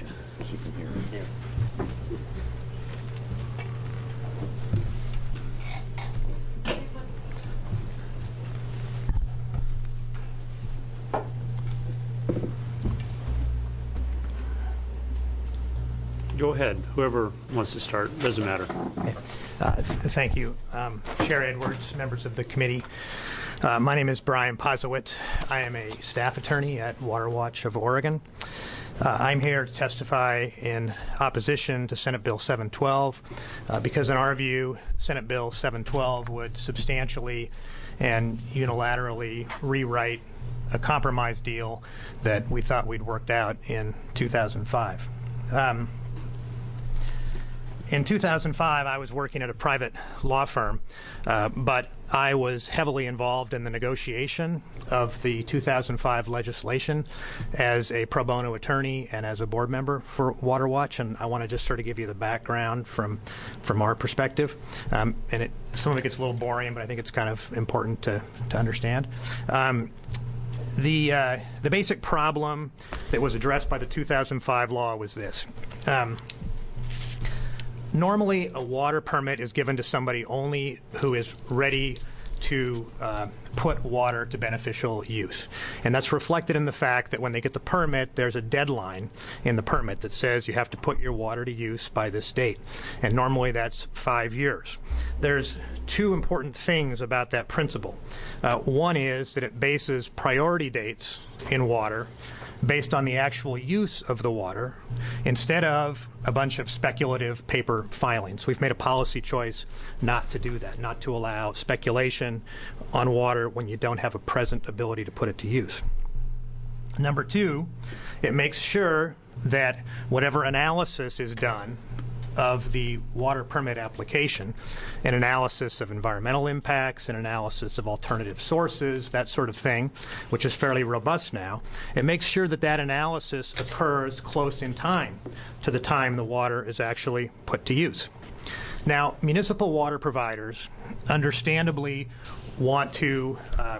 Go ahead. Whoever wants to start, doesn't matter. Uh, th- thank you. Um, Chair Edwards, members of the committee. Uh, my name is Brian Posewitz. I am a staff attorney at Water Watch of Oregon. Uh, I'm here to testify in opposition to Senate Bill seven twelve uh, because, in our view, Senate Bill seven twelve would substantially and unilaterally rewrite a compromise deal that we thought we'd worked out in two thousand five. Um, In two thousand five, I was working at a private law firm, uh, but I was heavily involved in the negotiation of the two thousand five legislation as a pro bono attorney and as a board member for Water Watch, and I want to just sort of give you the background from from our perspective. Um, and it, some of it gets a little boring, but I think it's kind of important to, to understand. Um, the, uh, the basic problem that was addressed by the two thousand five law was this. Um, Normally, a water permit is given to somebody only who is ready to uh, put water to beneficial use. And that's reflected in the fact that when they get the permit, there's a deadline in the permit that says you have to put your water to use by this date. And normally that's five years. There's two important things about that principle. Uh, one is that it bases priority dates in water based on the actual use of the water instead of a bunch of speculative paper filings. We've made a policy choice not to do that, not to allow speculation on water when you don't have a present ability to put it to use. Number two, it makes sure that whatever analysis is done of the water permit application, an analysis of environmental impacts, an analysis of alternative sources, that sort of thing, which is fairly robust now, it makes sure that that analysis occurs close in time to the time the water is actually put to use. Now, municipal water providers understandably want to uh,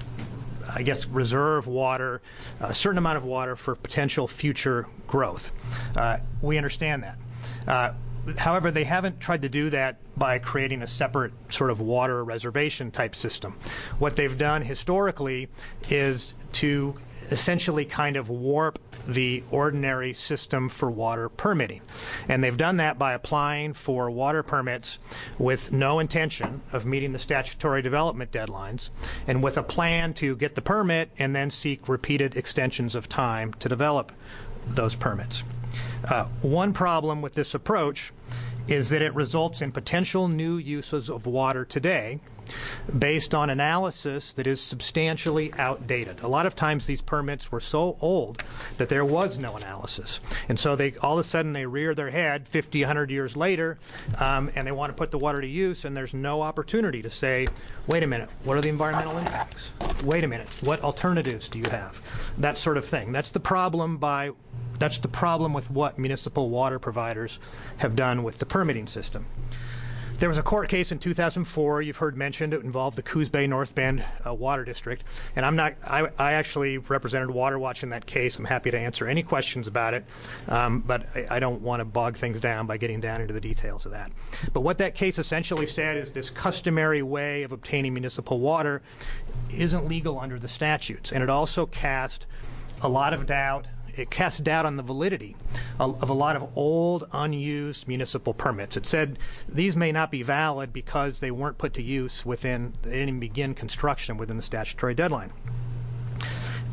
I guess, reserve water, a certain amount of water for potential future growth. Uh, we understand that. Uh, however, they haven't tried to do that by creating a separate sort of water reservation type system. What they've done historically is to essentially kind of warp the ordinary system for water permitting. And they've done that by applying for water permits with no intention of meeting the statutory development deadlines and with a plan to get the permit and then seek repeated extensions of time to develop those permits. Uh, one problem with this approach is that it results in potential new uses of water today based on analysis that is substantially outdated. A lot of times these permits were so old that there was no analysis. And so they all of a sudden they rear their head fifty, one hundred years later um, and they want to put the water to use, and there's no opportunity to say, wait a minute, what are the environmental impacts? Wait a minute, what alternatives do you have? That sort of thing. That's the problem by That's the problem with what municipal water providers have done with the permitting system. There was a court case in two thousand four you've heard mentioned. It involved the Coos Bay North Bend uh, Water District. And I'm not, I, I actually represented Water Watch in that case. I'm happy to answer any questions about it. Um, but I, I don't want to bog things down by getting down into the details of that. But what that case essentially said is this customary way of obtaining municipal water isn't legal under the statutes. And it also cast a lot of doubt It cast doubt on the validity of a lot of old, unused municipal permits. It said these may not be valid because they weren't put to use within, they didn't even begin construction within the statutory deadline.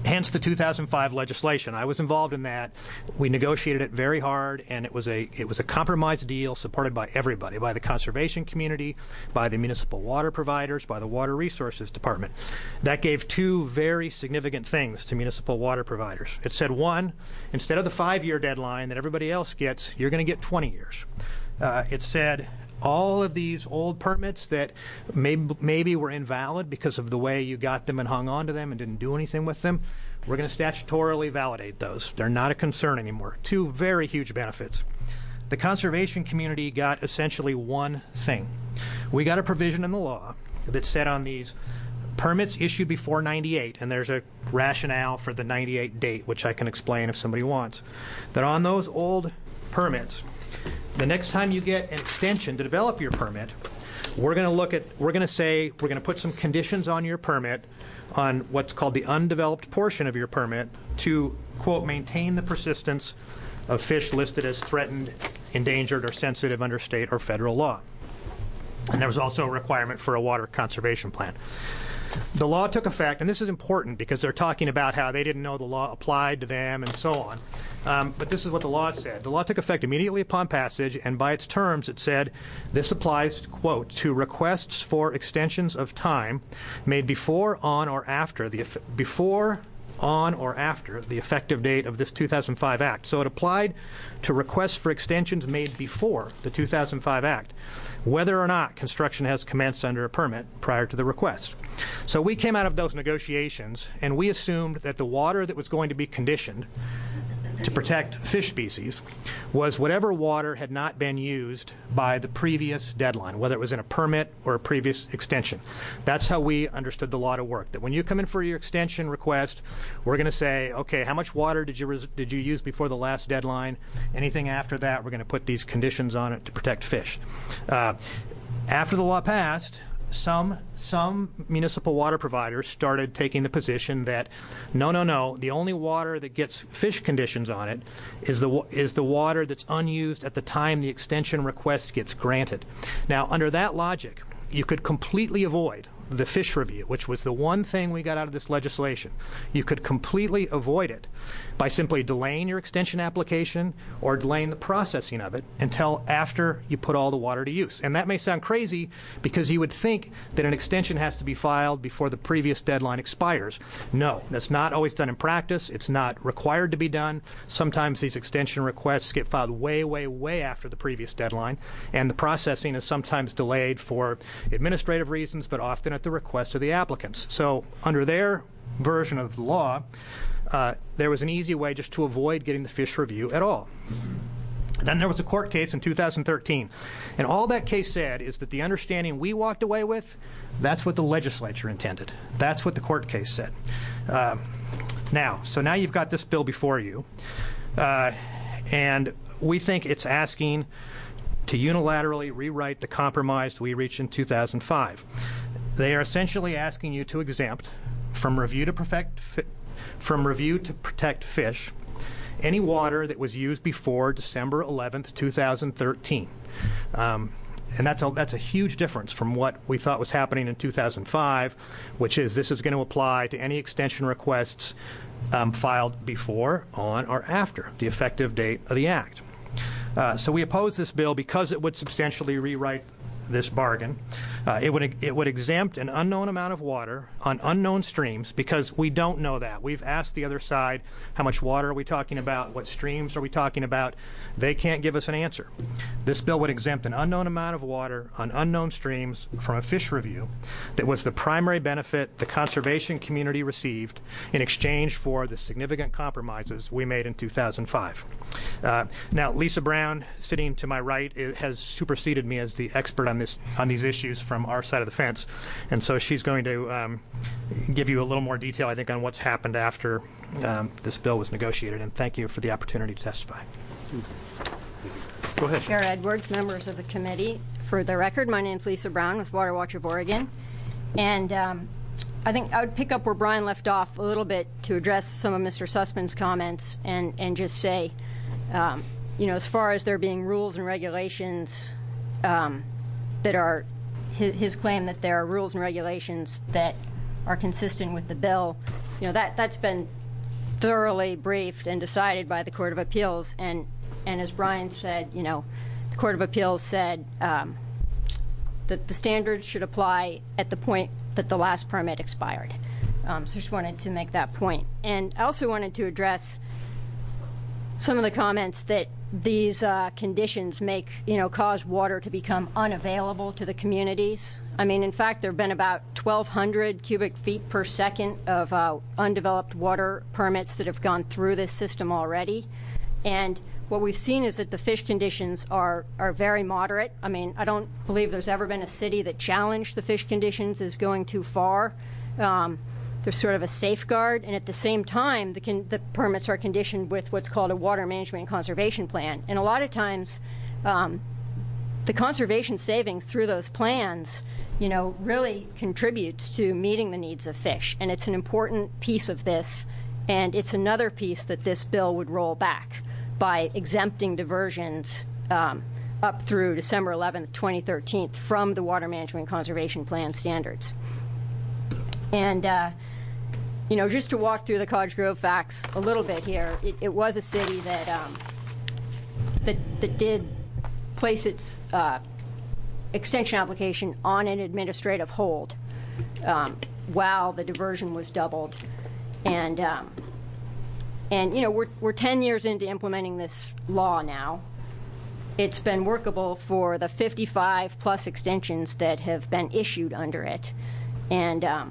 hence the two thousand five legislation. I was involved in that. We negotiated it very hard, and it was a it was a compromise deal supported by everybody, by the conservation community, by the municipal water providers, by the Water Resources Department. That gave two very significant things to municipal water providers. It said, one, instead of the five-year deadline that everybody else gets, you're going to get twenty years. Uh, it said all of these old permits that maybe, maybe were invalid because of the way you got them and hung on to them and didn't do anything with them, we're going to statutorily validate those. They're not a concern anymore. Two very huge benefits. The conservation community got essentially one thing. We got a provision in the law that said on these permits issued before ninety-eight, and there's a rationale for the ninety-eight date, which I can explain if somebody wants, that on those old permits, the next time you get an extension to develop your permit, we're going to look at, we're going to say, we're going to put some conditions on your permit on what's called the undeveloped portion of your permit to, quote, maintain the persistence of fish listed as threatened, endangered, or sensitive under state or federal law. And there was also a requirement for a water conservation plan. The law took effect, and this is important because they're talking about how they didn't know the law applied to them and so on. Um, but this is what the law said. The law took effect immediately upon passage, and by its terms it said this applies, quote, to requests for extensions of time made before, on, or after the before, on, or after the effective date of this two thousand five Act. So it applied to requests for extensions made before the two thousand five Act, whether or not construction has commenced under a permit prior to the request. So we came out of those negotiations, and we assumed that the water that was going to be conditioned to protect fish species was whatever water had not been used by the previous deadline, whether it was in a permit or a previous extension. That's how we understood the law to work, that when you come in for your extension request, we're going to say, okay, how much water did you res- did you use before the last deadline? Anything after that, we're going to put these conditions on it to protect fish. Uh, after the law passed, Some some municipal water providers started taking the position that no, no, no, the only water that gets fish conditions on it is the is the water that's unused at the time the extension request gets granted. Now, under that logic, you could completely avoid the fish review, which was the one thing we got out of this legislation. You could completely avoid it by simply delaying your extension application or delaying the processing of it until after you put all the water to use. And that may sound crazy because you would think that an extension has to be filed before the previous deadline expires. No, that's not always done in practice. It's not required to be done. Sometimes these extension requests get filed way, way, way after the previous deadline, and the processing is sometimes delayed for administrative reasons, but often at the request of the applicants. So under their version of the law, uh, there was an easy way just to avoid getting the fish review at all. Then there was a court case in two thousand thirteen, and all that case said is that the understanding we walked away with, that's what the legislature intended. That's what the court case said. Uh, now, so now you've got this bill before you, uh, and we think it's asking to unilaterally rewrite the compromise we reached in two thousand five. They are essentially asking you to exempt from review to perfect fi- from review to protect fish any water that was used before December eleventh, two thousand thirteen. Um, and that's a, that's a huge difference from what we thought was happening in two thousand five, which is this is going to apply to any extension requests um, filed before, on, or after the effective date of the Act. Uh, so we oppose this bill because it would substantially rewrite this bargain. Uh, it would it would exempt an unknown amount of water on unknown streams because we don't know that. We've asked the other side, how much water are we talking about? What streams are we talking about? They can't give us an answer. This bill would exempt an unknown amount of water on unknown streams from a fish review that was the primary benefit the conservation community received in exchange for the significant compromises we made in two thousand five. Uh, now, Lisa Brown, sitting to my right, has superseded me as the expert on this on these issues from our side of the fence, and so she's going to um, give you a little more detail, I think, on what's happened after um, this bill was negotiated. And thank you for the opportunity to testify. Go ahead. Chair Edwards, members of the committee. For the record, my name is Lisa Brown with Water Watch of Oregon, and um, I think I would pick up where Brian left off a little bit to address some of Mister Sussman's comments and, and just say, um, you know, as far as there being rules and regulations um, that are, his, his claim that there are rules and regulations that are consistent with the bill, you know, that, that's been thoroughly briefed and decided by the Court of Appeals. And, and as Brian said, you know, the Court of Appeals said um, that the standards should apply at the point that the last permit expired. Um, so just wanted to make that point. And I also wanted to address some of the comments that these uh, conditions make, you know, cause water to become unavailable to the communities. I mean, in fact, there have been about twelve hundred cubic feet per second of uh, undeveloped water permits that have gone through this system already. And what we've seen is that the fish conditions are, are very moderate. I mean, I don't believe there's ever been a city that challenged the fish conditions as going too far. Um, There's sort of a safeguard, and at the same time, the, con the permits are conditioned with what's called a water management and conservation plan. And a lot of times, um, the conservation savings through those plans, you know, really contributes to meeting the needs of fish. And it's an important piece of this, and it's another piece that this bill would roll back by exempting diversions um, up through December eleventh, twenty thirteen from the water management and conservation plan standards. And uh, you know, just to walk through the Cottage Grove facts a little bit here, it, it was a city that um, that that did place its uh, extension application on an administrative hold um, while the diversion was doubled, and um, and you know we're we're ten years into implementing this law now. It's been workable for the fifty-five plus extensions that have been issued under it, and um,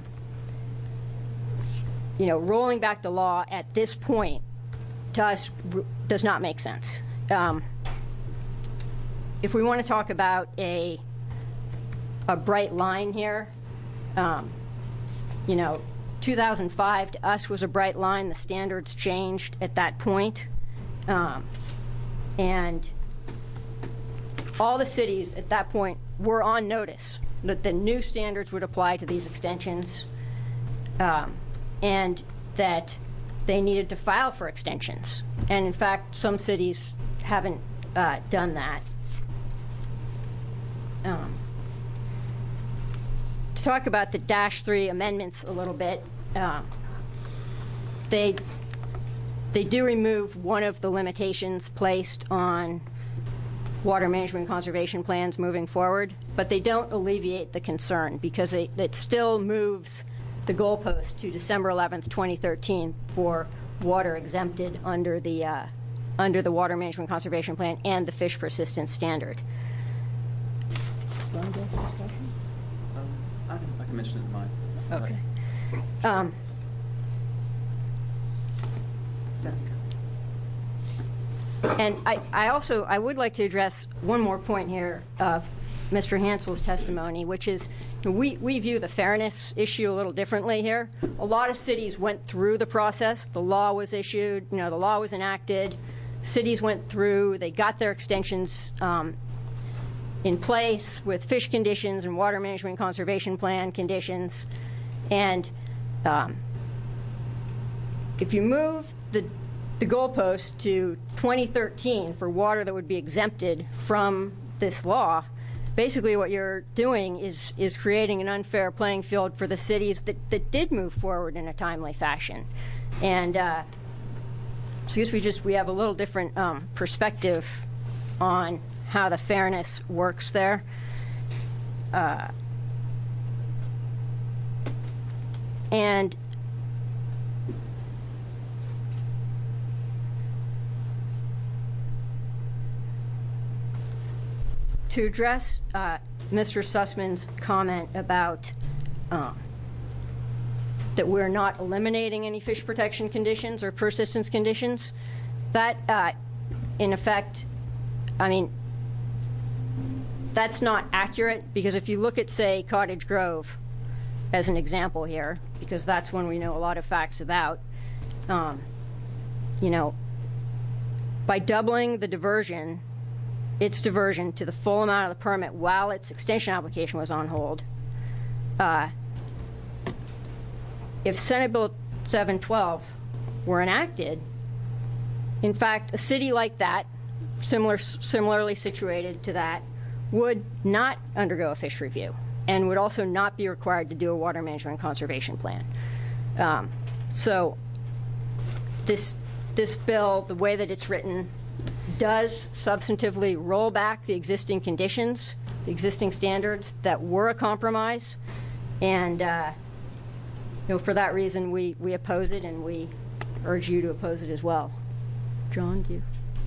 you know, rolling back the law at this point to us does not make sense. Um, if we want to talk about a a bright line here, um, you know, two thousand five to us was a bright line. The standards changed at that point, um, and all the cities at that point were on notice that the new standards would apply to these extensions. Um, and that they needed to file for extensions. And in fact, some cities haven't uh, done that. Um, to talk about the Dash three amendments a little bit, um, they, they do remove one of the limitations placed on water management and conservation plans moving forward, but they don't alleviate the concern because it, it still moves the goalpost to December eleventh, twenty thirteen for water exempted under the uh, under the Water Management Conservation Plan and the fish persistence standard. Um, I, can, I can mention it in mine. Okay. Um, and I, I also I would like to address one more point here of Mister Hansel's testimony, which is we, we view the fairness issue a little differently here. A lot of cities went through the process. The law was issued, you know, the law was enacted. Cities went through, they got their extensions um, in place with fish conditions and water management and conservation plan conditions. And um, if you move the, the goalpost to twenty thirteen for water that would be exempted from this law, basically what you're doing is is creating an unfair playing field for the cities that, that did move forward in a timely fashion. And uh, so I guess we just we have a little different um, perspective on how the fairness works there. Uh, and to address uh, Mister Sussman's comment about um, that we're not eliminating any fish protection conditions or persistence conditions, that uh, in effect, I mean, that's not accurate, because if you look at, say, Cottage Grove as an example here, because that's one we know a lot of facts about, um, you know, by doubling the diversion, its diversion to the full amount of the permit while its extension application was on hold, uh, if Senate Bill seven twelve were enacted, in fact, a city like that, similar, similarly situated to that, would not undergo a fish review and would also not be required to do a water management and conservation plan. Um, So this this bill, the way that it's written, does substantively roll back the existing conditions, the existing standards that were a compromise, and uh, you know, for that reason, we we oppose it, and we urge you to oppose it as well. John, do you?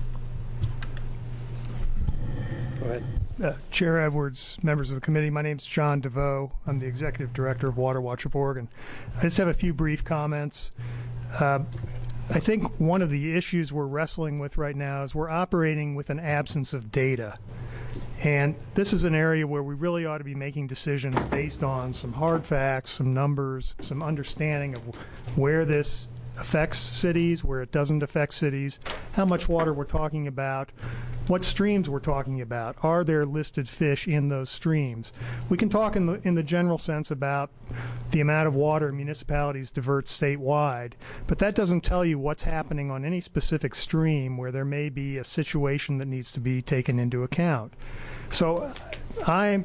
Go ahead. Uh, Chair Edwards, members of the committee, my name is John DeVoe. I'm the Executive Director of Water Watch of Oregon. I just have a few brief comments. Uh, I think one of the issues we're wrestling with right now is we're operating with an absence of data. And this is an area where we really ought to be making decisions based on some hard facts, some numbers, some understanding of where this affects cities, where it doesn't affect cities, how much water we're talking about, what streams we're talking about. Are there listed fish in those streams? We can talk in the in the general sense about the amount of water municipalities divert statewide, but that doesn't tell you what's happening on any specific stream where there may be a situation that needs to be taken into account. So I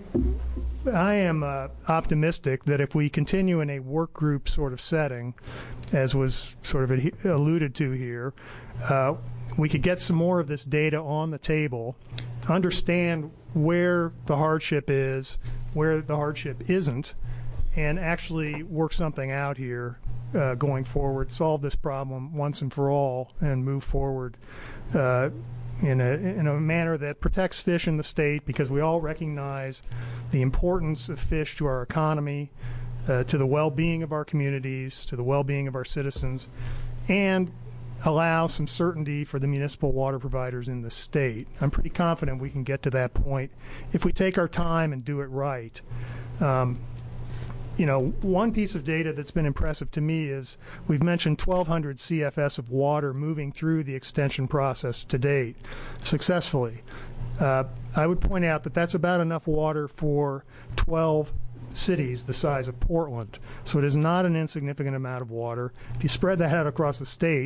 I am uh, optimistic that if we continue in a work group sort of setting, as was sort of alluded to here, uh, we could get some more of this data on the table, understand where the hardship is, where the hardship isn't, and actually work something out here uh, going forward, solve this problem once and for all, and move forward uh, in a in a manner that protects fish in the state, because we all recognize the importance of fish to our economy, uh, to the well-being of our communities, to the well-being of our citizens, and allow some certainty for the municipal water providers in the state. I'm pretty confident we can get to that point if we take our time and do it right. Um, you know, one piece of data that's been impressive to me is we've mentioned twelve hundred C F S of water moving through the extension process to date successfully. Uh, I would point out that that's about enough water for twelve cities the size of Portland. So it is not an insignificant amount of water. If you spread that out across the state,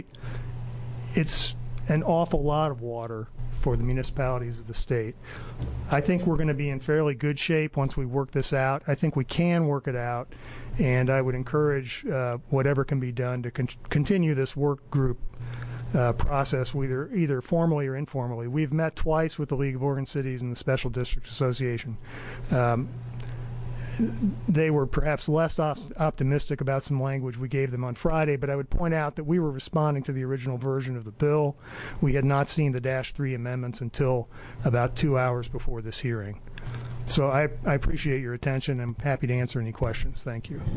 it's an awful lot of water for the municipalities of the state. I think we're going to be in fairly good shape once we work this out. I think we can work it out, and I would encourage uh, whatever can be done to con- continue this work group uh, process, either, either formally or informally. We've met twice with the League of Oregon Cities and the Special Districts Association. Um, They were perhaps less op- optimistic about some language we gave them on Friday, but I would point out that we were responding to the original version of the bill. We had not seen the Dash three amendments until about two hours before this hearing. So I, I appreciate your attention. I'm happy to answer any questions. Thank you.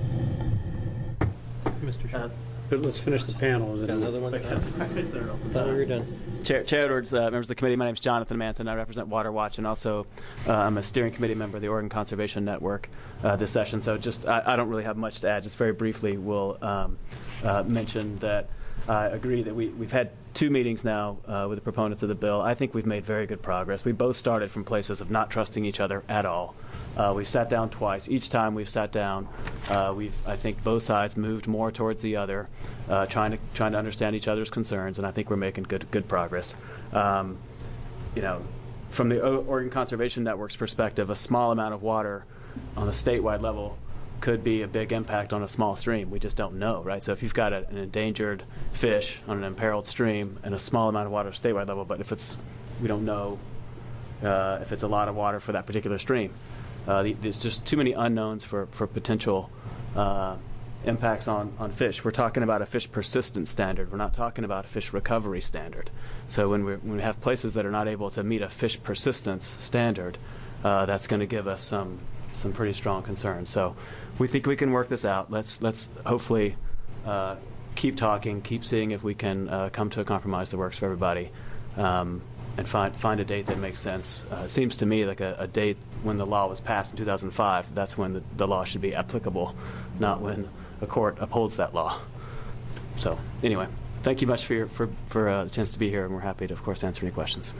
Mister Shaw. Let's finish the panel. Got another one? I thought we were done. Chair, Chair Edwards, uh, members of the committee, my name is Jonathan Manson. I represent Water Watch, and also uh, I'm a steering committee member of the Oregon Conservation Network uh, this session. So just I, I don't really have much to add. Just very briefly, we'll um, uh, mention that I agree that we, we've had two meetings now uh, with the proponents of the bill. I think we've made very good progress. We both started from places of not trusting each other at all. Uh, we've sat down twice. Each time we've sat down, uh, we've I think both sides moved more towards the other, uh, trying to trying to understand each other's concerns, and I think we're making good good progress. Um, you know, from the o- Oregon Conservation Network's perspective, a small amount of water on a statewide level could be a big impact on a small stream. We just don't know, right? So if you've got a, an endangered fish on an imperiled stream and a small amount of water at a statewide level, but if it's we don't know uh, if it's a lot of water for that particular stream. Uh, the, there's just too many unknowns for, for potential uh, impacts on, on fish. We're talking about a fish persistence standard. We're not talking about a fish recovery standard. So when, we're, when we have places that are not able to meet a fish persistence standard, uh, that's going to give us some some pretty strong concerns. So we think we can work this out. Let's let's hopefully uh, keep talking, keep seeing if we can uh, come to a compromise that works for everybody. Um, and find find a date that makes sense. Uh, it seems to me like a, a date when the law was passed in two thousand five, that's when the, the law should be applicable, not when a court upholds that law. So anyway, thank you much for your, for, for uh, the chance to be here, and we're happy to, of course, answer any questions.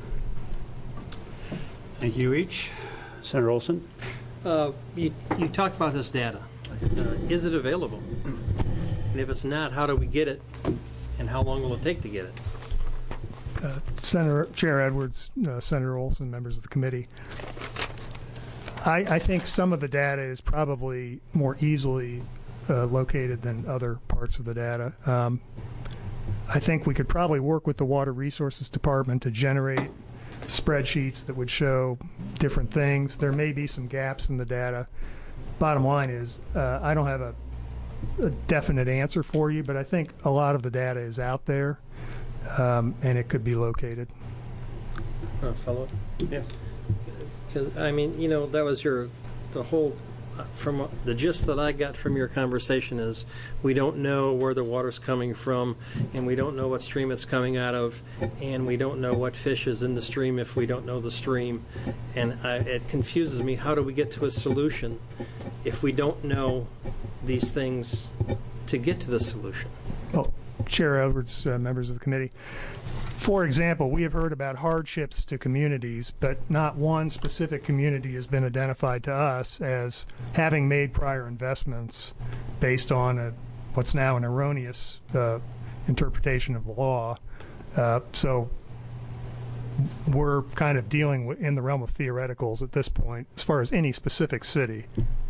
Thank you each. Senator Olson? Uh, you, you talked about this data. Uh, is it available? And if it's not, how do we get it, and how long will it take to get it? Uh, Senator Chair Edwards, uh, Senator Olson, members of the committee. I, I think some of the data is probably more easily uh, located than other parts of the data. Um, I think we could probably work with the Water Resources Department to generate spreadsheets that would show different things. There may be some gaps in the data. Bottom line is, uh, I don't have a, a definite answer for you, but I think a lot of the data is out there, um, and it could be located. Uh, follow up? Yeah. Because, I mean, you know, that was your, the whole, uh, from the gist that I got from your conversation is we don't know where the water's coming from, and we don't know what stream it's coming out of, and we don't know what fish is in the stream if we don't know the stream. And I, it confuses me, how do we get to a solution if we don't know these things to get to the solution? Well, Chair Edwards, uh, members of the committee, for example, we have heard about hardships to communities, but not one specific community has been identified to us as having made prior investments based on a, what's now an erroneous uh, interpretation of the law. Uh, so we're kind of dealing with, in the realm of theoreticals at this point, as far as any specific city.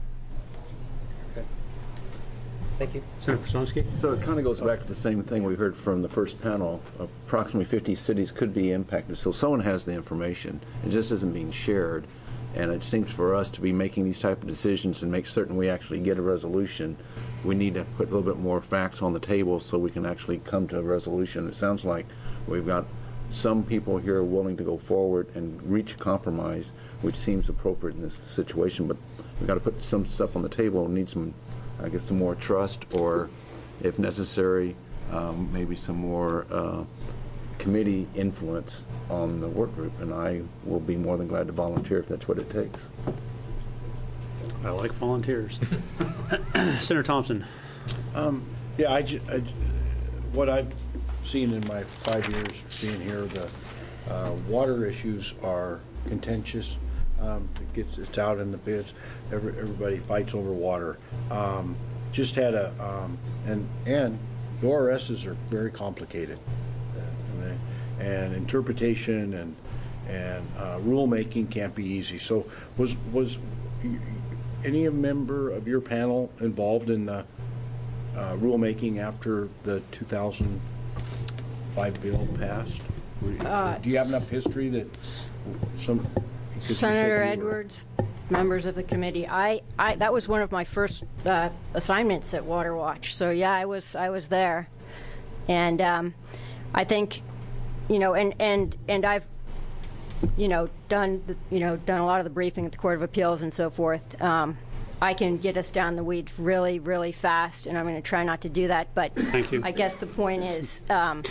Thank you. Senator Personsky? So it kind of goes back to the same thing we heard from the first panel. Approximately fifty cities could be impacted. So someone has the information. It just isn't being shared. And it seems for us to be making these type of decisions and make certain we actually get a resolution, we need to put a little bit more facts on the table so we can actually come to a resolution. It sounds like we've got some people here willing to go forward and reach a compromise, which seems appropriate in this situation. But we've got to put some stuff on the table and need some, I guess, some more trust, or if necessary, um, maybe some more uh, committee influence on the work group, and I will be more than glad to volunteer if that's what it takes. I like volunteers. Senator Thompson. Um, yeah, I, ju- I ju- what I've seen in my five years being here, the uh, water issues are contentious. Um, it gets it's out in the bids. Every, everybody fights over water. Um, just had a um, and and the O R Ss are very complicated, and, they, and interpretation and and uh, rulemaking can't be easy. So was was any member of your panel involved in the uh, rulemaking after the two thousand five bill passed? Uh, Do you have enough history that some? Senator Edwards, members of the committee, I, I that was one of my first uh, assignments at Water Watch. So yeah, I was I was there, and um, I think, you know, and and and I've, you know, done the, you know done a lot of the briefing at the Court of Appeals and so forth. Um, I can get us down the weeds really, really fast, and I'm going to try not to do that. But Thank you. I guess the point is. Um,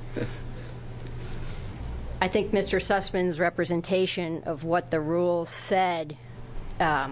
I think Mister Sussman's representation of what the rules said um,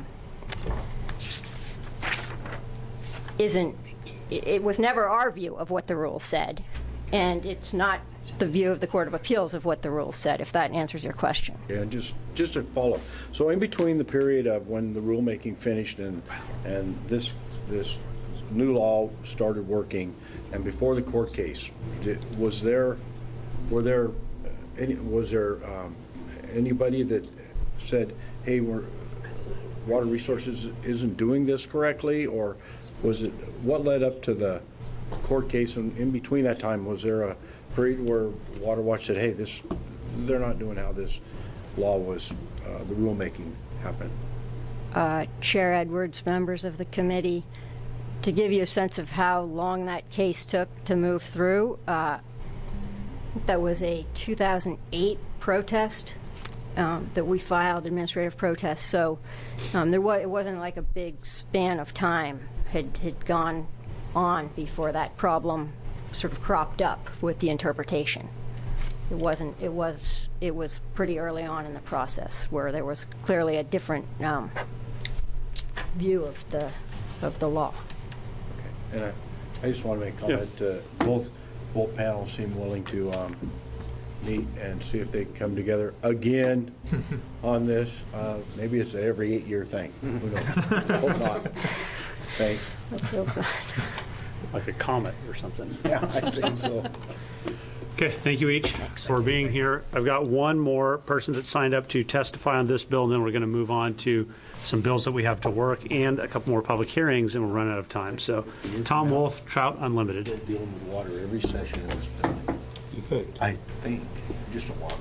isn't, it, it was never our view of what the rules said, and it's not the view of the Court of Appeals of what the rules said, if that answers your question. Yeah, and just just a follow-up. So in between the period of when the rulemaking finished and and this this new law started working, and before the court case, did, was there were there Any, was there um, anybody that said, hey, we're, Water Resources isn't doing this correctly, or was it, what led up to the court case, and in between that time, was there a period where Water Watch said, hey, this, they're not doing how this law was, uh, the rulemaking happened? Uh, Chair Edwards, members of the committee, to give you a sense of how long that case took to move through, uh, that was a two thousand eight protest um, that we filed, administrative protest. So um, there was, it wasn't like a big span of time had had gone on before that problem sort of cropped up with the interpretation. It wasn't. It was. It was pretty early on in the process where there was clearly a different um, view of the of the law. Okay, and I, I just want to make a comment. Yeah. Uh, both. Both panels seem willing to um, meet and see if they can come together again on this. Uh, maybe it's an every eight-year thing. Who knows? Hope not. Thanks. Let's hope not. Like a comet or something. Yeah, I think so. Okay, thank you each for being here. I've got one more person that signed up to testify on this bill, and then we're going to move on to some bills that we have to work and a couple more public hearings, and we'll run out of time. So, Tom Wolf, Trout Unlimited. Dealing with water every session in this building. You could. I think. Just a while,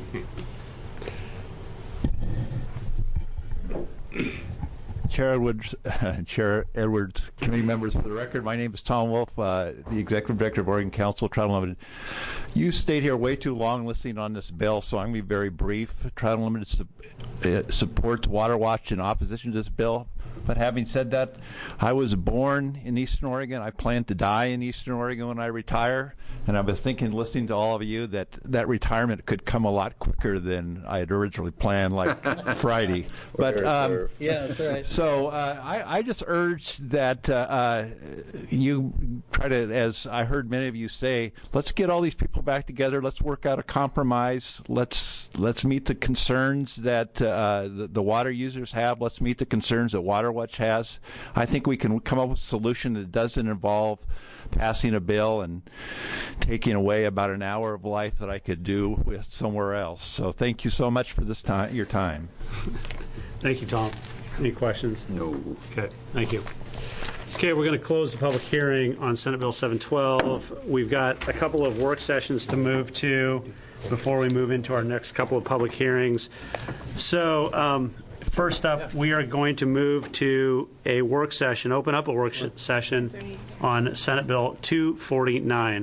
yeah. Chair Edwards, uh, Chair Edwards, committee members, for the record, my name is Tom Wolf, uh, the Executive Director of Oregon Council, Trout Unlimited. You stayed here way too long listening on this bill, so I'm going to be very brief. Trout Unlimited su uh, supports Water Watch in opposition to this bill. But having said that, I was born in Eastern Oregon. I plan to die in Eastern Oregon when I retire. And I was thinking, listening to all of you, that that retirement could come a lot quicker than I had originally planned, like Friday. But um, yeah, that's right. So uh, I, I just urge that uh, uh, you try to, as I heard many of you say, let's get all these people back together. Let's work out a compromise. Let's let's meet the concerns that uh, the, the water users have. Let's meet the concerns that Water Watch has. I think we can come up with a solution that doesn't involve passing a bill and taking away about an hour of life that I could do with somewhere else. So thank you so much for this time, your time. Thank you, Tom. Any questions? No. Okay, thank you. Okay, we're going to close the public hearing on Senate Bill seven twelve. We've got a couple of work sessions to move to before we move into our next couple of public hearings. So, um, first up, we are going to move to a work session, open up a work session on Senate Bill two forty-nine.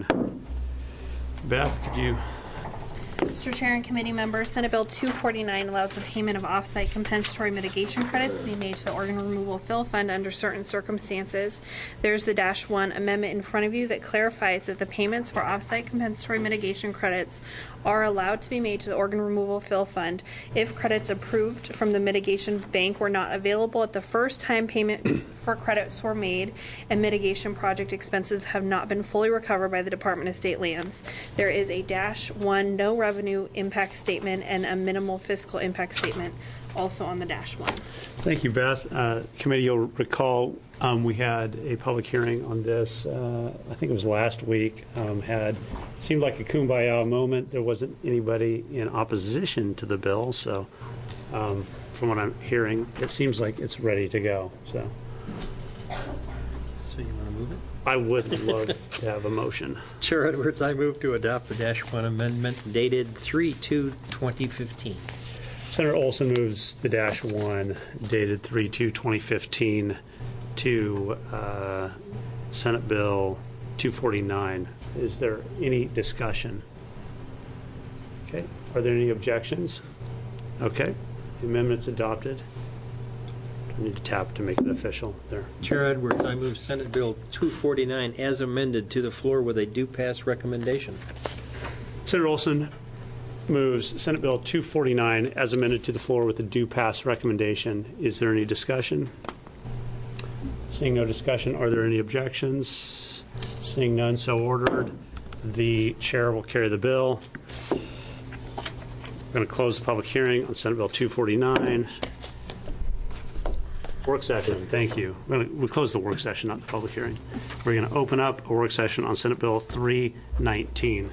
Beth, could you? Mister Chair and committee members, Senate Bill two forty-nine allows the payment of off-site compensatory mitigation credits to be made to the Oregon Removal Fill Fund under certain circumstances. There's the Dash one amendment in front of you that clarifies that the payments for off-site compensatory mitigation credits are allowed to be made to the Oregon Removal Fill Fund if credits approved from the mitigation bank were not available at the first time payment for credits were made and mitigation project expenses have not been fully recovered by the Department of State Lands. There is a Dash one no revenue impact statement and a minimal fiscal impact statement also on the Dash one. Thank you, Beth. Uh, committee, you'll recall um, we had a public hearing on this, uh, I think it was last week, um, had seemed like a kumbaya moment. There wasn't anybody in opposition to the bill, so um, from what I'm hearing, it seems like it's ready to go. So, So you want to move it? I would love to have a motion. Chair Edwards, I move to adopt the Dash one amendment dated three two twenty fifteen. Senator Olson moves the Dash one dated three two twenty fifteen to uh, Senate Bill two forty-nine. Is there any discussion? Okay. Are there any objections? Okay. The amendment's adopted. I need to tap to make it official there. Chair Edwards, I move Senate Bill two forty-nine as amended to the floor with a due pass recommendation. Senator Olson moves Senate Bill two forty-nine as amended to the floor with a due pass recommendation. Is there any discussion? Seeing no discussion, are there any objections? Seeing none, so ordered. The chair will carry the bill. We're going to close the public hearing on Senate Bill two forty-nine. Work session, thank you. We're going to, we close the work session, not the public hearing. We're going to open up a work session on Senate Bill three nineteen.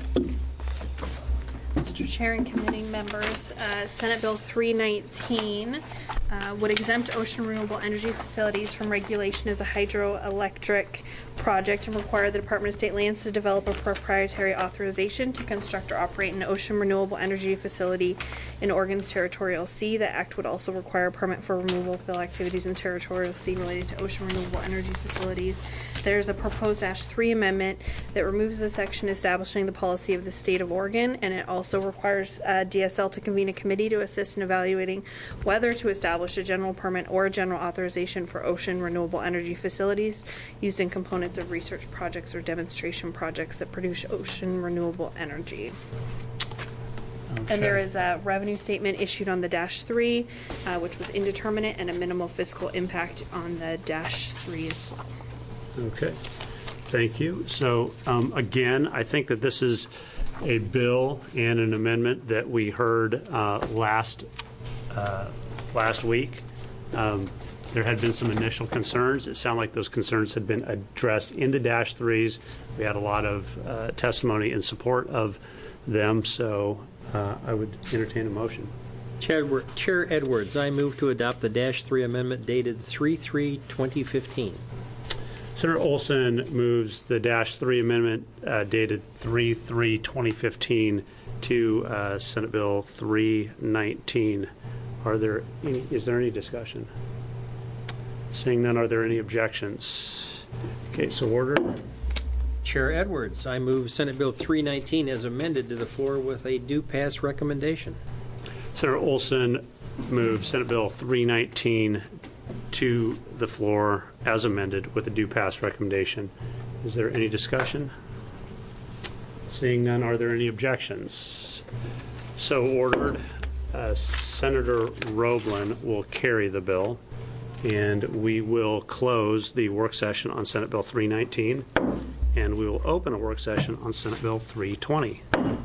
Mister Chair and committee members, uh, Senate Bill three nineteen uh, would exempt ocean renewable energy facilities from regulation as a hydroelectric project and require the Department of State Lands to develop a proprietary authorization to construct or operate an ocean renewable energy facility in Oregon's Territorial Sea. The act would also require a permit for removal fill activities in Territorial Sea related to ocean renewable energy facilities. There's a proposed Dash three amendment that removes the section establishing the policy of the state of Oregon, and it also requires uh, D S L to convene a committee to assist in evaluating whether to establish a general permit or a general authorization for ocean renewable energy facilities used in components of research projects or demonstration projects that produce ocean renewable energy. Okay. And there is a revenue statement issued on the Dash three, uh, which was indeterminate, and a minimal fiscal impact on the Dash three as well. Okay, thank you. So um, again, I think that this is a bill and an amendment that we heard uh, last uh, last week. Um, there had been some initial concerns. It sounded like those concerns had been addressed in the dash threes. We had a lot of uh, testimony in support of them, so uh, I would entertain a motion. Chair, Chair Edwards, I move to adopt the Dash three amendment dated three three twenty fifteen. Senator Olson moves the Dash three amendment uh, dated three three twenty fifteen to uh, Senate Bill three nineteen. Are there any, is there any discussion? Seeing none, are there any objections? Okay, so ordered. Chair Edwards, I move Senate Bill three nineteen as amended to the floor with a due pass recommendation. Senator Olson moves Senate Bill three nineteen to the floor as amended with a due pass recommendation. Is there any discussion? Seeing none, are there any objections? So ordered. Uh, Senator Roblin will carry the bill, and we will close the work session on Senate Bill three nineteen, and we will open a work session on Senate Bill three twenty.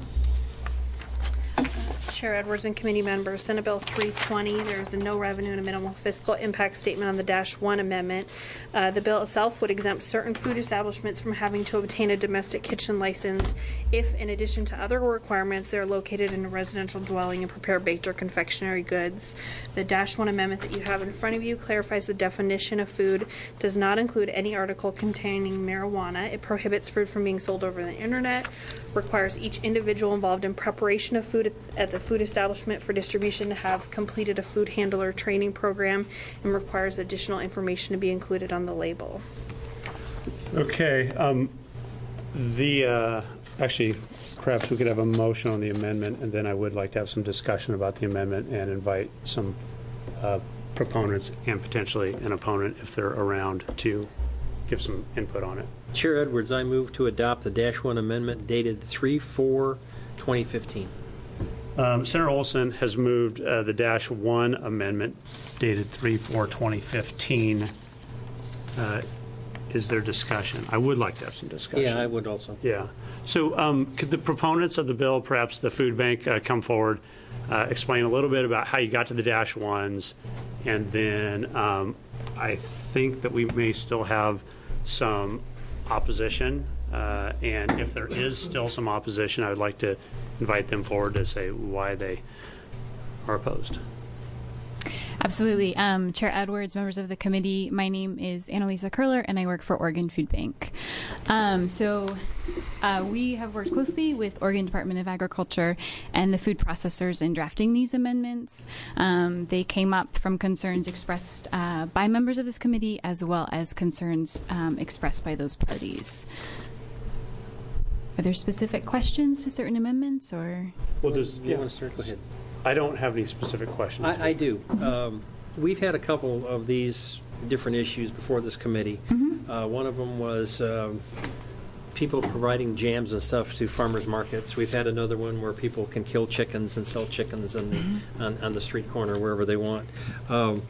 Chair Edwards and committee members, Senate Bill three twenty, there is a no revenue and a minimal fiscal impact statement on the Dash one amendment. Uh, the bill itself would exempt certain food establishments from having to obtain a domestic kitchen license if, in addition to other requirements, they're located in a residential dwelling and prepare baked or confectionery goods. The Dash one amendment that you have in front of you clarifies the definition of food, does not include any article containing marijuana. It prohibits food from being sold over the internet, requires each individual involved in preparation of food at the food establishment for distribution to have completed a food handler training program, and requires additional information to be included on the label. Okay. Um, the uh, actually, perhaps we could have a motion on the amendment, and then I would like to have some discussion about the amendment and invite some uh, proponents and potentially an opponent, if they're around, to give some input on it. Chair Edwards, I move to adopt the Dash one amendment dated three four twenty fifteen. Um, Senator Olson has moved uh, the Dash one amendment dated three four twenty fifteen. Uh, is there discussion? I would like to have some discussion. Yeah, I would also. Yeah. So um, could the proponents of the bill, perhaps the food bank, uh, come forward, uh, explain a little bit about how you got to the Dash ones, and then um, I think that we may still have some opposition, uh, and if there is still some opposition, I would like to invite them forward to say why they are opposed. Absolutely. Um, Chair Edwards, members of the committee, my name is Annalisa Curler, and I work for Oregon Food Bank. Um, so uh, we have worked closely with Oregon Department of Agriculture and the food processors in drafting these amendments. Um, they came up from concerns expressed uh, by members of this committee, as well as concerns um, expressed by those parties. Are there specific questions to certain amendments, or? Well, does you yeah. want to start? Go ahead. I don't have any specific questions. I, I do. Um, we've had a couple of these different issues before this committee. Mm-hmm. Uh, one of them was um, people providing jams and stuff to farmers markets. We've had another one where people can kill chickens and sell chickens on the, mm-hmm. on, on the street corner wherever they want. Um,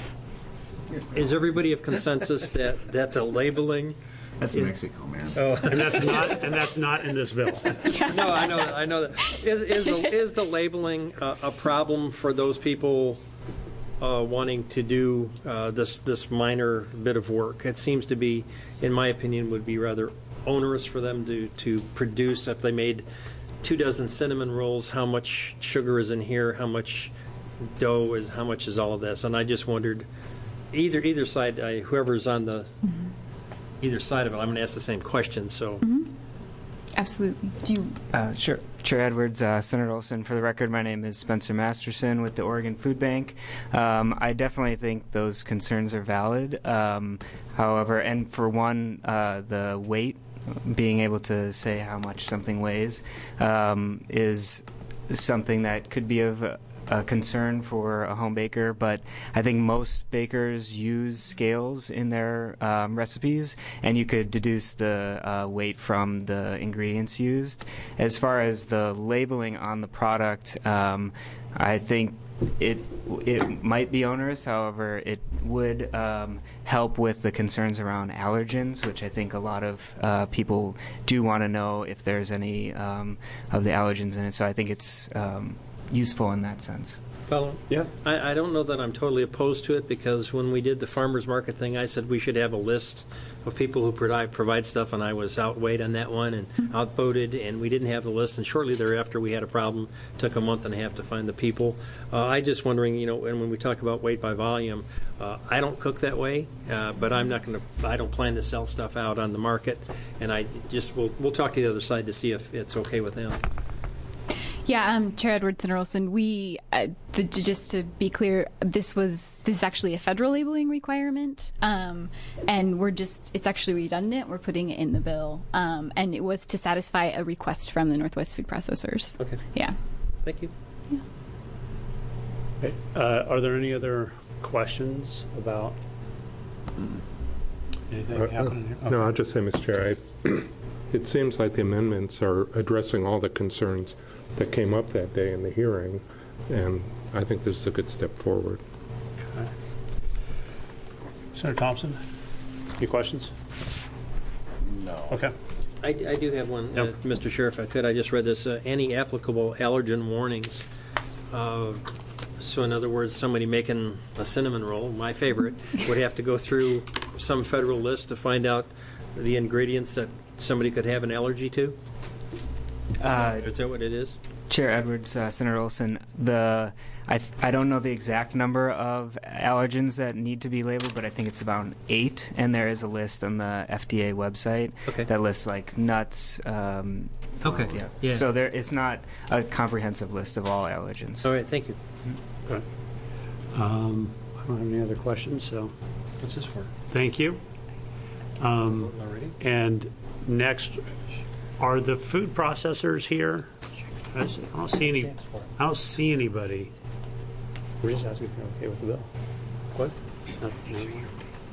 is everybody of consensus that, that the labeling? That's in Mexico, man. Oh, and that's not and that's not in this bill. No, I know, I know that. Is is the, is the labeling uh, a problem for those people uh, wanting to do uh, this this minor bit of work? It seems to be, in my opinion, would be rather onerous for them to to produce. If they made two dozen cinnamon rolls, how much sugar is in here? How much dough is? How much is all of this? And I just wondered, either either side, I, whoever's on the mm-hmm. either side of it, I'm going to ask the same question. So, mm-hmm. Absolutely. Do you? Uh, sure. Chair Edwards, uh, Senator Olson. For the record, my name is Spencer Masterson with the Oregon Food Bank. Um, I definitely think those concerns are valid. Um, however, and for one, uh, the weight, being able to say how much something weighs, um, is something that could be of a, a concern for a home baker, but I think most bakers use scales in their um, recipes, and you could deduce the uh, weight from the ingredients used. As far as the labeling on the product, um, I think it it might be onerous. However, it would um, help with the concerns around allergens, which I think a lot of uh, people do want to know if there's any um, of the allergens in it. So I think it's um, useful in that sense. Follow? Yeah. I, I don't know that I'm totally opposed to it, because when we did the farmers market thing, I said we should have a list of people who provide, provide stuff, and I was outweighed on that one and outvoted, and we didn't have the list, and shortly thereafter we had a problem. Took a month and a half to find the people. Uh, I just wondering, you know, and when we talk about weight by volume, uh, I don't cook that way, uh, but I'm not going to, I don't plan to sell stuff out on the market, and I just, we'll, we'll talk to the other side to see if it's okay with them. Yeah, um, Chair Edwards and Olson, we, uh, the, just to be clear, this was, this is actually a federal labeling requirement, um, and we're just, it's actually redundant. We're putting it in the bill, um, and it was to satisfy a request from the Northwest Food Processors. Okay. Yeah. Thank you. Yeah. Okay. Uh, are there any other questions about anything Uh, happening here? No, Okay. I'll just say, Mister Chair, I, it seems like the amendments are addressing all the concerns that came up that day in the hearing, and I think this is a good step forward. Okay. Senator Thompson, any questions? No. Okay. I, I do have one, uh, Yep. Mister Sheriff, if I could. I just read this, uh, any applicable allergen warnings. Uh, so in other words, somebody making a cinnamon roll, my favorite, would have to go through some federal list to find out the ingredients that somebody could have an allergy to? Uh, Is that what it is? Chair Edwards, uh, Senator Olson, the I th- I don't know the exact number of allergens that need to be labeled, but I think it's about eight, and there is a list on the F D A website Okay. that lists like nuts. Um, Okay. Yeah. Yeah. So there, it's not a comprehensive list of all allergens. All right. Thank you. Okay. Um, I don't have any other questions, so What's this for? thank you. Um, Already? and next, are the food processors here? I s- I don't see any. I don't see anybody. We're just asking if you're okay with the bill. What? Nothing.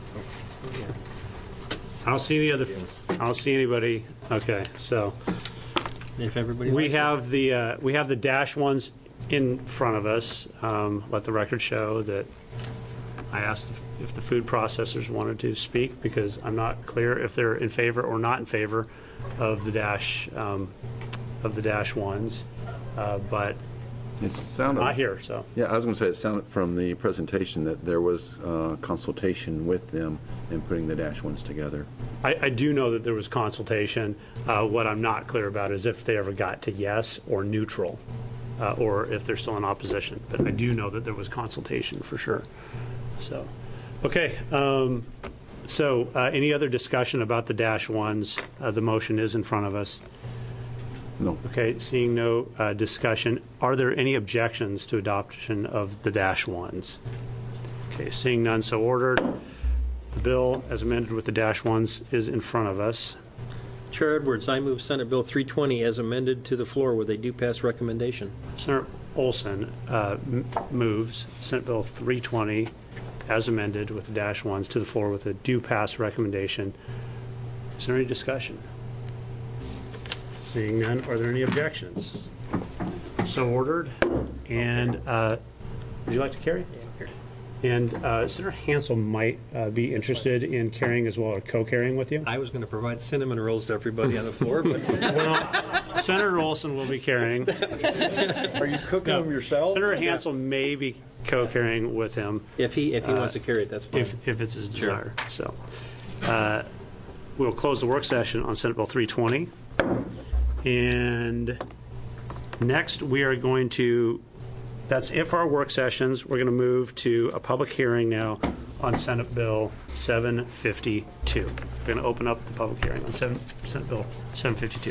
I don't see any other. I don't see anybody. Okay, so If everybody we likes it. have the uh, we have the dash ones in front of us. Um, let the record show that I asked if- if the food processors wanted to speak, because I'm not clear if they're in favor or not in favor of the dash um, of the dash ones, uh, but It sounded, not here. So Yeah, I was going to say, it sounded from the presentation that there was uh, consultation with them in putting the dash ones together. I, I do know that there was consultation. Uh, what I'm not clear about is if they ever got to yes or neutral, uh, or if they're still in opposition. But I do know that there was consultation for sure. So, okay. Um, so, uh, any other discussion about the dash ones? Uh, the motion is in front of us. No. Okay. Seeing no uh, discussion, are there any objections to adoption of the dash ones? Okay. Seeing none, so ordered. The bill, as amended with the dash ones, is in front of us. Chair Edwards, I move Senate Bill three twenty as amended to the floor with a due pass recommendation. Senator Olson uh, m- moves Senate Bill three twenty as amended with the dash ones to the floor with a due pass recommendation. Is there any discussion? Seeing none, are there any objections? So ordered. And uh, would you like to carry? And uh, Senator Hansel might uh, be interested in carrying as well, or co-carrying with you. I was going to provide cinnamon rolls to everybody on the floor, but Well, Senator Olson will be carrying. Are you cooking No, them yourself? Senator Hansel may be co-carrying with him. if he if he Uh, wants to carry it, that's fine. If, if it's his Sure. desire. So, uh, we'll close the work session on Senate Bill three twenty. And next, we are going to, that's it for our work sessions. We're going to move to a public hearing now on Senate Bill seven fifty-two. We're going to open up the public hearing on seven, Senate Bill seven fifty-two.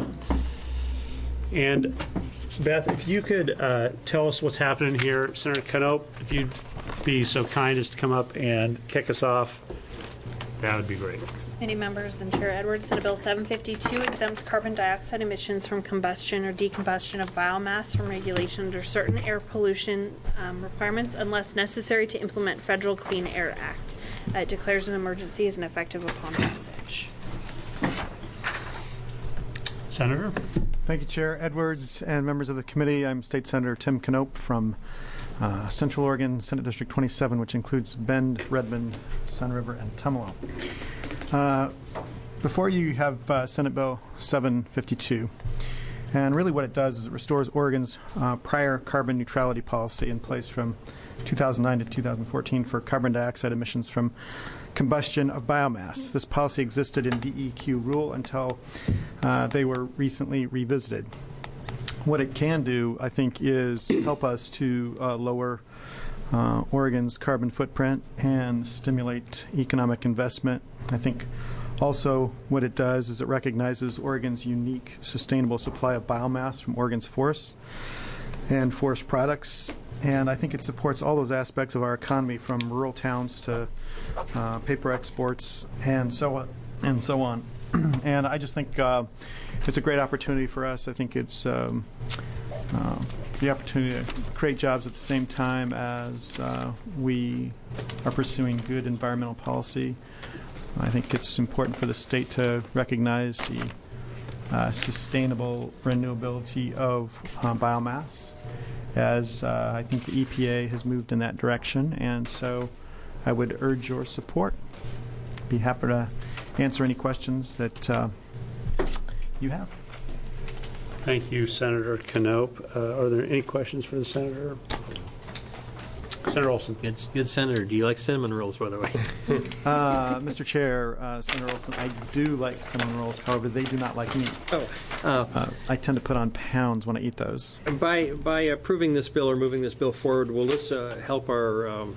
And Beth, if you could uh, tell us what's happening here. Senator Canope, if you'd be so kind as to come up and kick us off, that would be great. Committee members and Chair Edwards, Senate Bill seven fifty-two exempts carbon dioxide emissions from combustion or decombustion of biomass from regulation under certain air pollution um, requirements unless necessary to implement Federal Clean Air Act. Uh, it declares an emergency as an effective upon passage. Senator? Thank you, Chair Edwards and members of the committee. I'm State Senator Tim Canope from uh, Central Oregon, Senate District twenty-seven, which includes Bend, Redmond, Sun River, and Tumalo. Uh, before you have uh, Senate Bill seven fifty-two. And really what it does is it restores Oregon's uh, prior carbon neutrality policy in place from two thousand nine to two thousand fourteen for carbon dioxide emissions from combustion of biomass. This policy existed in D E Q rule until uh, they were recently revisited. What it can do, I think, is help us to uh, lower uh, Oregon's carbon footprint and stimulate economic investment. I think also what it does is it recognizes Oregon's unique sustainable supply of biomass from Oregon's forests and forest products. And I think it supports all those aspects of our economy, from rural towns to uh, paper exports and so on. And so on. And I just think uh, it's a great opportunity for us. I think it's um, uh, the opportunity to create jobs at the same time as uh, we are pursuing good environmental policy. I think it's important for the state to recognize the uh, sustainable renewability of uh, biomass, as uh, I think the E P A has moved in that direction, and so I would urge your support. Be happy to answer any questions that uh, you have. Thank you, Senator Knope. Uh, are there any questions for the Senator? Senator Olson. Good, good Senator. Do you like cinnamon rolls, by the way? uh, Mister Chair, uh, Senator Olson, I do like cinnamon rolls. However, they do not like me. Oh, uh, uh, I tend to put on pounds when I eat those. By by approving this bill or moving this bill forward, will this uh, help our um,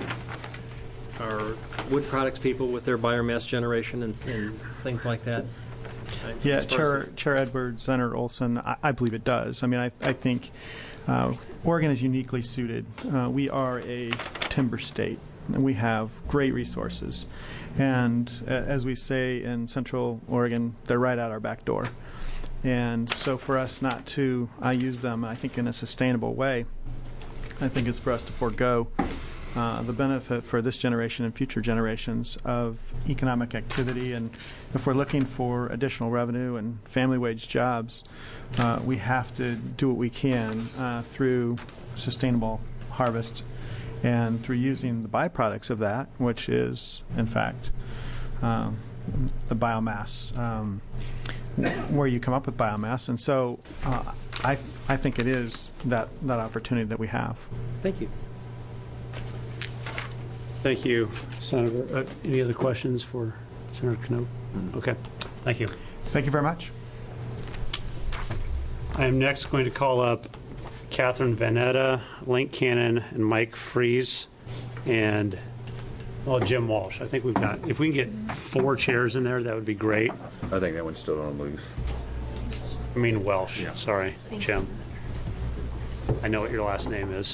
our wood products people with their biomass generation and, and things like that? Yeah, Chair, Chair Edwards, Senator Olson, I, I believe it does. I mean, I, I think uh, Oregon is uniquely suited. Uh, we are a timber state, and we have great resources. And uh, as we say in Central Oregon, they're right out our back door. And so for us not to uh, use them, I think, in a sustainable way, I think it's for us to forego Uh, the benefit for this generation and future generations of economic activity. And if we're looking for additional revenue and family wage jobs, uh, we have to do what we can uh, through sustainable harvest and through using the byproducts of that, which is, in fact, um, the biomass, um, where you come up with biomass. And so uh, I, I think it is that, that opportunity that we have. Thank you. Thank you, Senator. Uh, any other questions for Senator Knope? Okay. Thank you. Thank you very much. I am next going to call up Catherine Vanetta, Link Cannon, and Mike Freeze, and well, Jim Walsh. I think we've got, if we can get four chairs in there, that would be great. I think that one's still on loose. I mean Welsh. Yeah. Sorry, Thanks. Jim. I know what your last name is.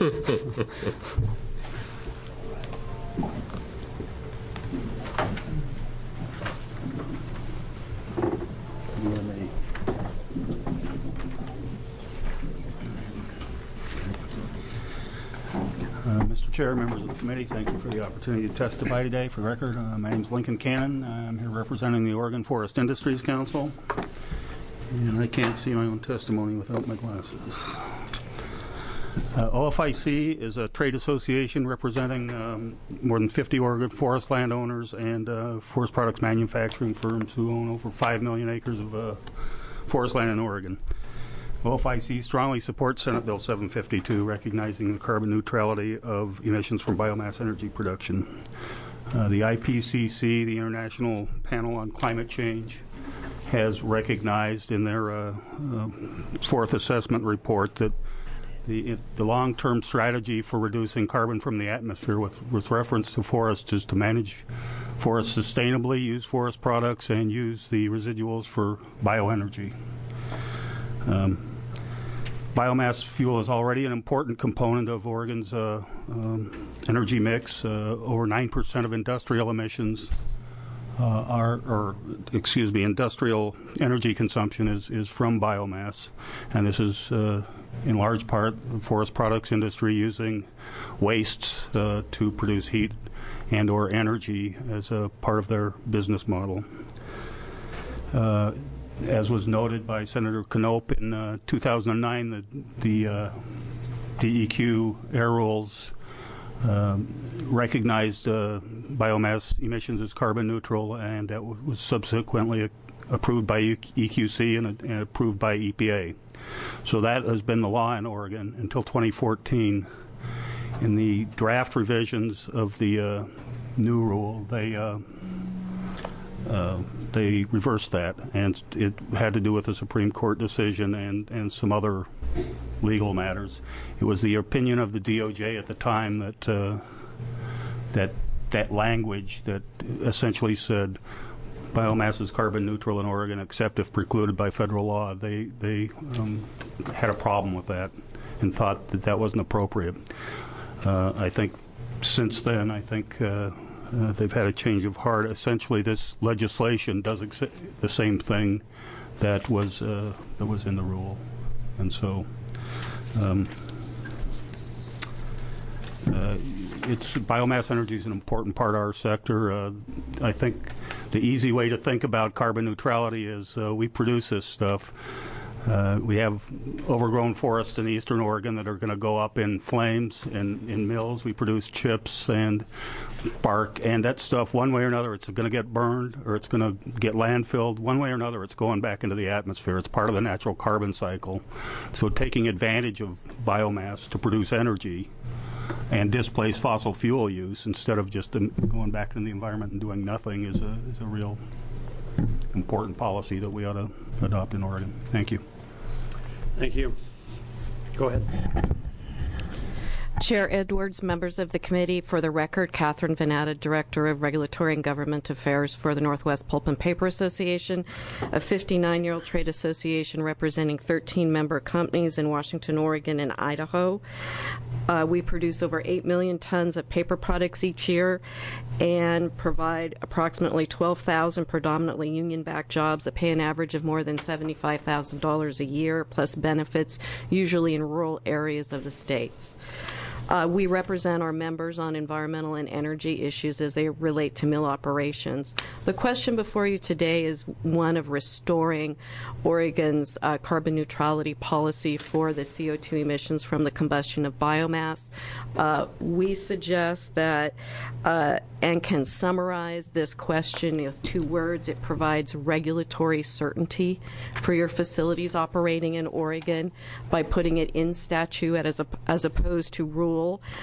Uh, Mister Chair, members of the committee, thank you for the opportunity to testify today. For the record, uh, my name is Lincoln Cannon. I'm here representing the Oregon Forest Industries Council, and I can't see my own testimony without my glasses. Uh, O F I C is a trade association representing um, more than fifty Oregon forest landowners and uh, forest products manufacturing firms who own over five million acres of uh, forest land in Oregon. O F I C strongly supports Senate Bill seven fifty-two, recognizing the carbon neutrality of emissions from biomass energy production. Uh, the I P C C, the International Panel on Climate Change, has recognized in their uh, uh, fourth assessment report that the, the long-term strategy for reducing carbon from the atmosphere with, with reference to forests is to manage forests sustainably, use forest products, and use the residuals for bioenergy. Um, Biomass fuel is already an important component of Oregon's uh, um, energy mix. Uh, over nine percent of industrial emissions uh, are, or excuse me, industrial energy consumption is, is from biomass. And this is uh, in large part the forest products industry using wastes uh, to produce heat and or energy as a part of their business model. Uh, As was noted by Senator Knope in uh, two thousand nine, the, the uh, D E Q air rules um, recognized uh, biomass emissions as carbon neutral, and that w was subsequently approved by E Q C and, and approved by E P A. So that has been the law in Oregon until twenty fourteen. In the draft revisions of the uh, new rule, they uh, uh, they reversed that, and it had to do with a Supreme Court decision and, and some other legal matters. It was the opinion of the D O J at the time that uh, that that language that essentially said biomass is carbon neutral in Oregon except if precluded by federal law. They they um, had a problem with that and thought that that wasn't appropriate. Uh, I think since then, I think uh, uh, they've had a change of heart. Essentially, this legislation does ex- the same thing that was uh, that was in the rule, and so um, uh, it's biomass energy is an important part of our sector. Uh, I think the easy way to think about carbon neutrality is uh, we produce this stuff. Uh, we have overgrown forests in eastern Oregon that are going to go up in flames in, in mills. We produce chips and bark, and that stuff, one way or another, it's going to get burned or it's going to get landfilled. One way or another, it's going back into the atmosphere. It's part of the natural carbon cycle. So taking advantage of biomass to produce energy and displace fossil fuel use instead of just going back into the environment and doing nothing is a, is a real important policy that we ought to adopt in Oregon. Thank you. Thank you. Go ahead. Chair Edwards, members of the committee, for the record, Catherine Venata, Director of Regulatory and Government Affairs for the Northwest Pulp and Paper Association, a fifty-nine-year-old trade association representing thirteen member companies in Washington, Oregon, and Idaho. Uh, we produce over eight million tons of paper products each year and provide approximately twelve thousand predominantly union-backed jobs that pay an average of more than seventy-five thousand dollars a year, plus benefits, usually in rural areas of the states. Uh, we represent our members on environmental and energy issues as they relate to mill operations. The question before you today is one of restoring Oregon's uh, carbon neutrality policy for the C O two emissions from the combustion of biomass. Uh, we suggest that uh, and can summarize this question with two words. It provides regulatory certainty for your facilities operating in Oregon by putting it in statute as, a, as opposed to rule.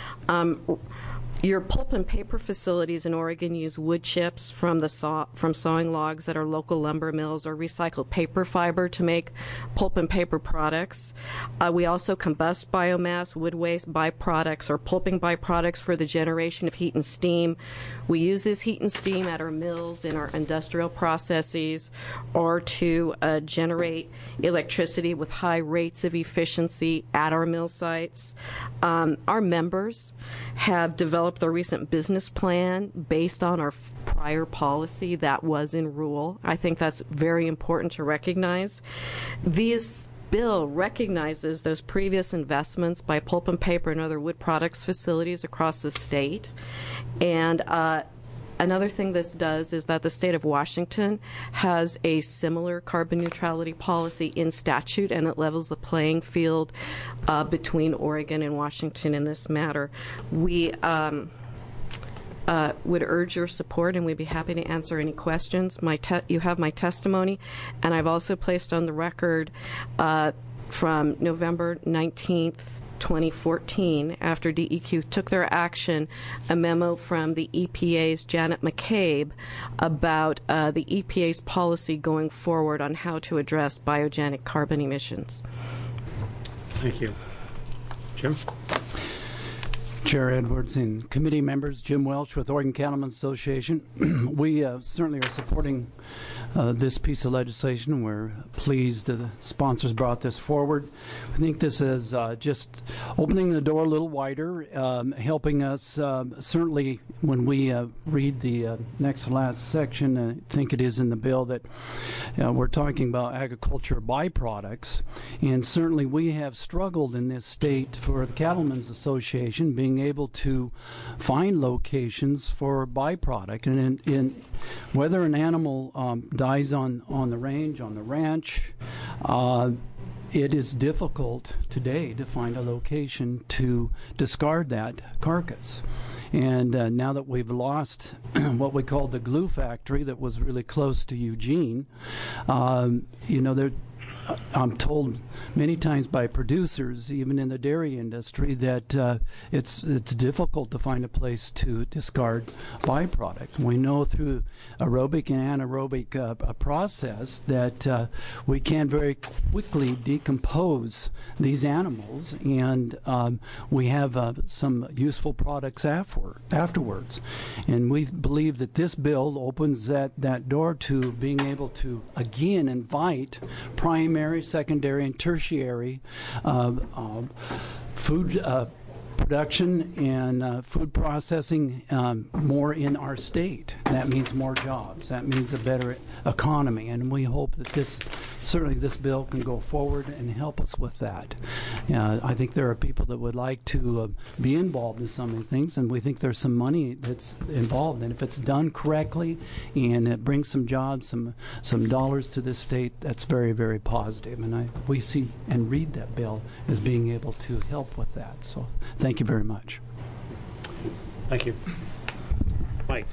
Um, your pulp and paper facilities in Oregon use wood chips from the saw, from sawing logs at our local lumber mills or recycled paper fiber to make pulp and paper products. Uh, we also combust biomass, wood waste byproducts, or pulping byproducts for the generation of heat and steam. We use this heat and steam at our mills in our industrial processes or to uh, generate electricity with high rates of efficiency at our mill sites. Um, our members have developed their recent business plan based on our prior policy that was in rule. I think that's very important to recognize. This bill recognizes those previous investments by pulp and paper and other wood products facilities across the state. And uh, another thing this does is that the state of Washington has a similar carbon neutrality policy in statute, and it levels the playing field uh, between Oregon and Washington in this matter. We um, uh, would urge your support, and we'd be happy to answer any questions. My te- you have my testimony, and I've also placed on the record uh, from November nineteenth, twenty fourteen, after D E Q took their action, a memo from the E P A's Janet McCabe about uh, the E P A's policy going forward on how to address biogenic carbon emissions. Thank you. Jim? Chair Edwards and committee members, Jim Welch with Oregon Cattlemen's Association. We uh, certainly are supporting uh, this piece of legislation. We're pleased that the sponsors brought this forward. I think this is uh, just opening the door a little wider, um, helping us uh, certainly when we uh, read the uh, next to last section, I think it is in the bill that uh, we're talking about agriculture byproducts, and certainly we have struggled in this state for the Cattlemen's Association being able to find locations for byproduct, and in, in whether an animal um, dies on, on the range, on the ranch, uh, it is difficult today to find a location to discard that carcass. And uh, now that we've lost what we called the glue factory that was really close to Eugene, um, you know, there, I'm told many times by producers, even in the dairy industry, that uh, it's it's difficult to find a place to discard byproduct. We know through aerobic and anaerobic uh, process that uh, we can very quickly decompose these animals, and um, we have uh, some useful products after, afterwards. And we believe that this bill opens that, that door to being able to, again, invite primary, secondary, and tertiary uh, uh, food uh, production and uh, food processing um, more in our state. That means more jobs. That means a better economy, and we hope that this, certainly this bill can go forward and help us with that. Uh, I think there are people that would like to uh, be involved in some of these things, and we think there's some money that's involved, and if it's done correctly and it brings some jobs, some some dollars to this state, that's very, very positive. And I, we see and read that bill as being able to help with that. So thank you very much. Thank you. Mike.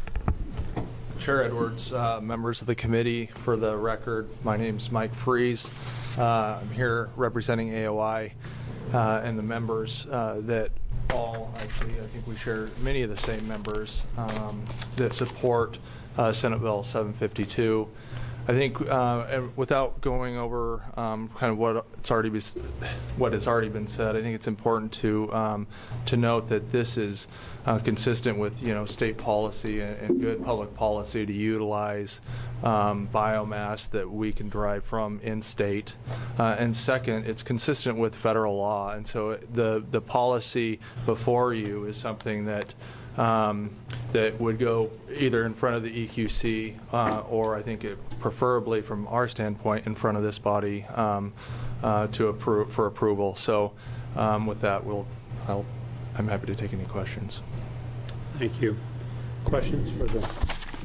Chair Edwards, uh, members of the committee, for the record, my name's Mike Freeze. Uh, I'm here representing A O I uh, and the members uh, that all, actually, I think we share many of the same members um, that support uh, Senate Bill seven fifty-two. I think, uh, and without going over um, kind of what it's already be, what has already been said, I think it's important to um, to note that this is uh, consistent with you know state policy and, and good public policy to utilize um, biomass that we can derive from in state. Uh, and second, it's consistent with federal law, and so the the policy before you is something that. Um, that would go either in front of the E Q C uh, or I think it preferably from our standpoint in front of this body um, uh, to approve for approval. So um, with that, we'll I'll, I'm happy to take any questions. Thank you. Questions for the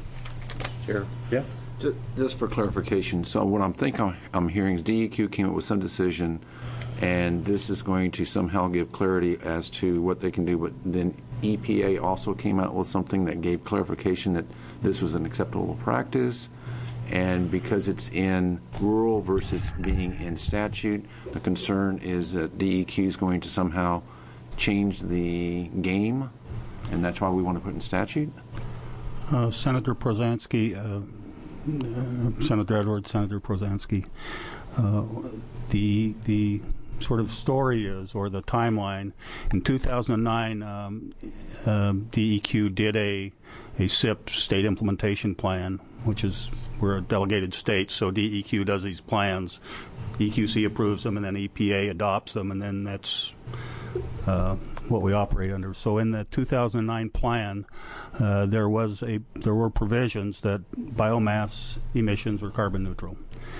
chair? Yeah. Just for clarification, so what I'm thinking I'm hearing is D E Q came up with some decision, and this is going to somehow give clarity as to what they can do, but then E P A also came out with something that gave clarification that this was an acceptable practice, and because it's in rural versus being in statute, the concern is that D E Q is going to somehow change the game, and that's why we want to put it in statute? Uh, Senator Prozansky, uh, uh, Senator Edwards, Senator Prozansky, uh, the the sort of story is, or the timeline, in two thousand nine, um, uh, D E Q did a a S I P state implementation plan, which is we're a delegated state, so D E Q does these plans, E Q C approves them, and then E P A adopts them, and then that's uh, what we operate under. So in the two thousand nine plan, uh, there was a there were provisions that biomass emissions were carbon neutral.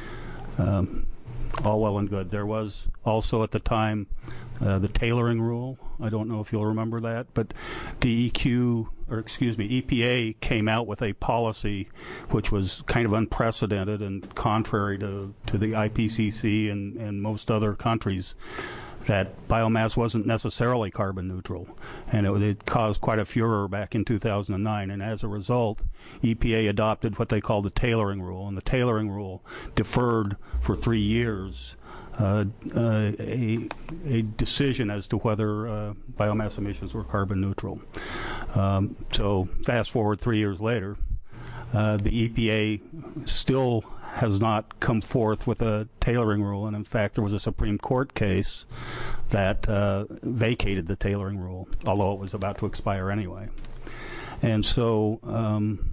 Um, all well and good. There was also at the time uh, the tailoring rule. I don't know if you'll remember that, but D E Q, or excuse me, E P A came out with a policy which was kind of unprecedented and contrary to, to the I P C C and, and most other countries, that biomass wasn't necessarily carbon neutral, and it, it caused quite a furor back in two thousand nine. And as a result, E P A adopted what they call the tailoring rule, and the tailoring rule deferred for three years uh, uh, a, a decision as to whether uh, biomass emissions were carbon neutral. Um, so fast forward three years later, uh, the E P A still has not come forth with a tailoring rule, and in fact there was a Supreme Court case that uh, vacated the tailoring rule, although it was about to expire anyway. And so um,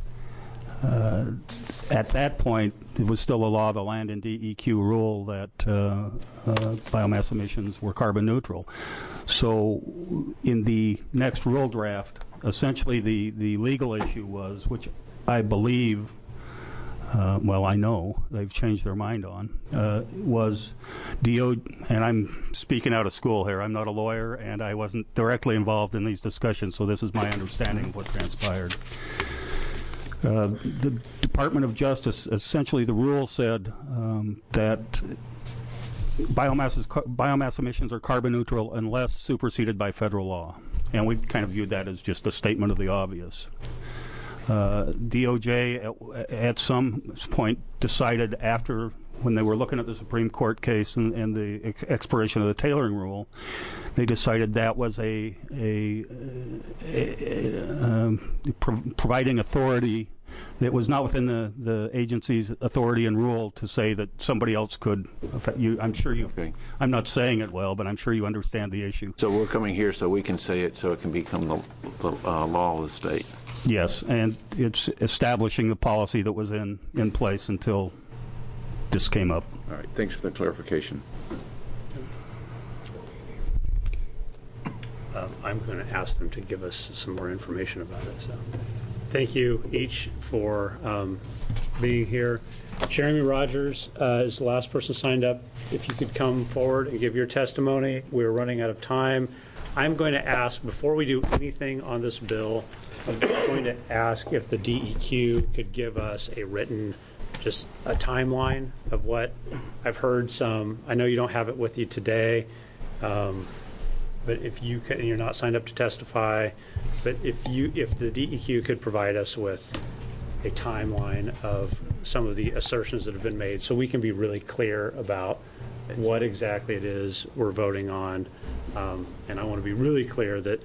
uh, at that point it was still a law of the land and D E Q rule that uh, uh, biomass emissions were carbon neutral. So in the next rule draft, essentially the, the legal issue was, which I believe Uh, well, I know they've changed their mind on, uh, was D O, and I'm speaking out of school here. I'm not a lawyer, and I wasn't directly involved in these discussions, so this is my understanding of what transpired. Uh, the Department of Justice, essentially the rule said um, that biomass, is, biomass emissions are carbon neutral unless superseded by federal law. And we kind of viewed that as just a statement of the obvious. Uh, D O J at, at some point decided after, when they were looking at the Supreme Court case and, and the ex expiration of the tailoring rule, they decided that was a, a, a, a um, pro providing authority that was not within the, the agency's authority and rule to say that somebody else could affect you. I'm sure you, okay. I'm not saying it well, but I'm sure you understand the issue. So we're coming here so we can say it so it can become the, the uh, law of the state. Yes, and it's establishing the policy that was in, in place until this came up. All right, thanks for the clarification. Um, I'm going to ask them to give us some more information about it. So, thank you each for um, being here. Jeremy Rogers uh, is the last person signed up. If you could come forward and give your testimony. We're running out of time. I'm going to ask, before we do anything on this bill, I'm just going to ask if the D E Q could give us a written, just a timeline of what I've heard some. I know you don't have it with you today. Um, But if you can, and you're not signed up to testify, but if you, if the D E Q could provide us with a timeline of some of the assertions that have been made, so we can be really clear about what exactly it is we're voting on. Um, and I want to be really clear that,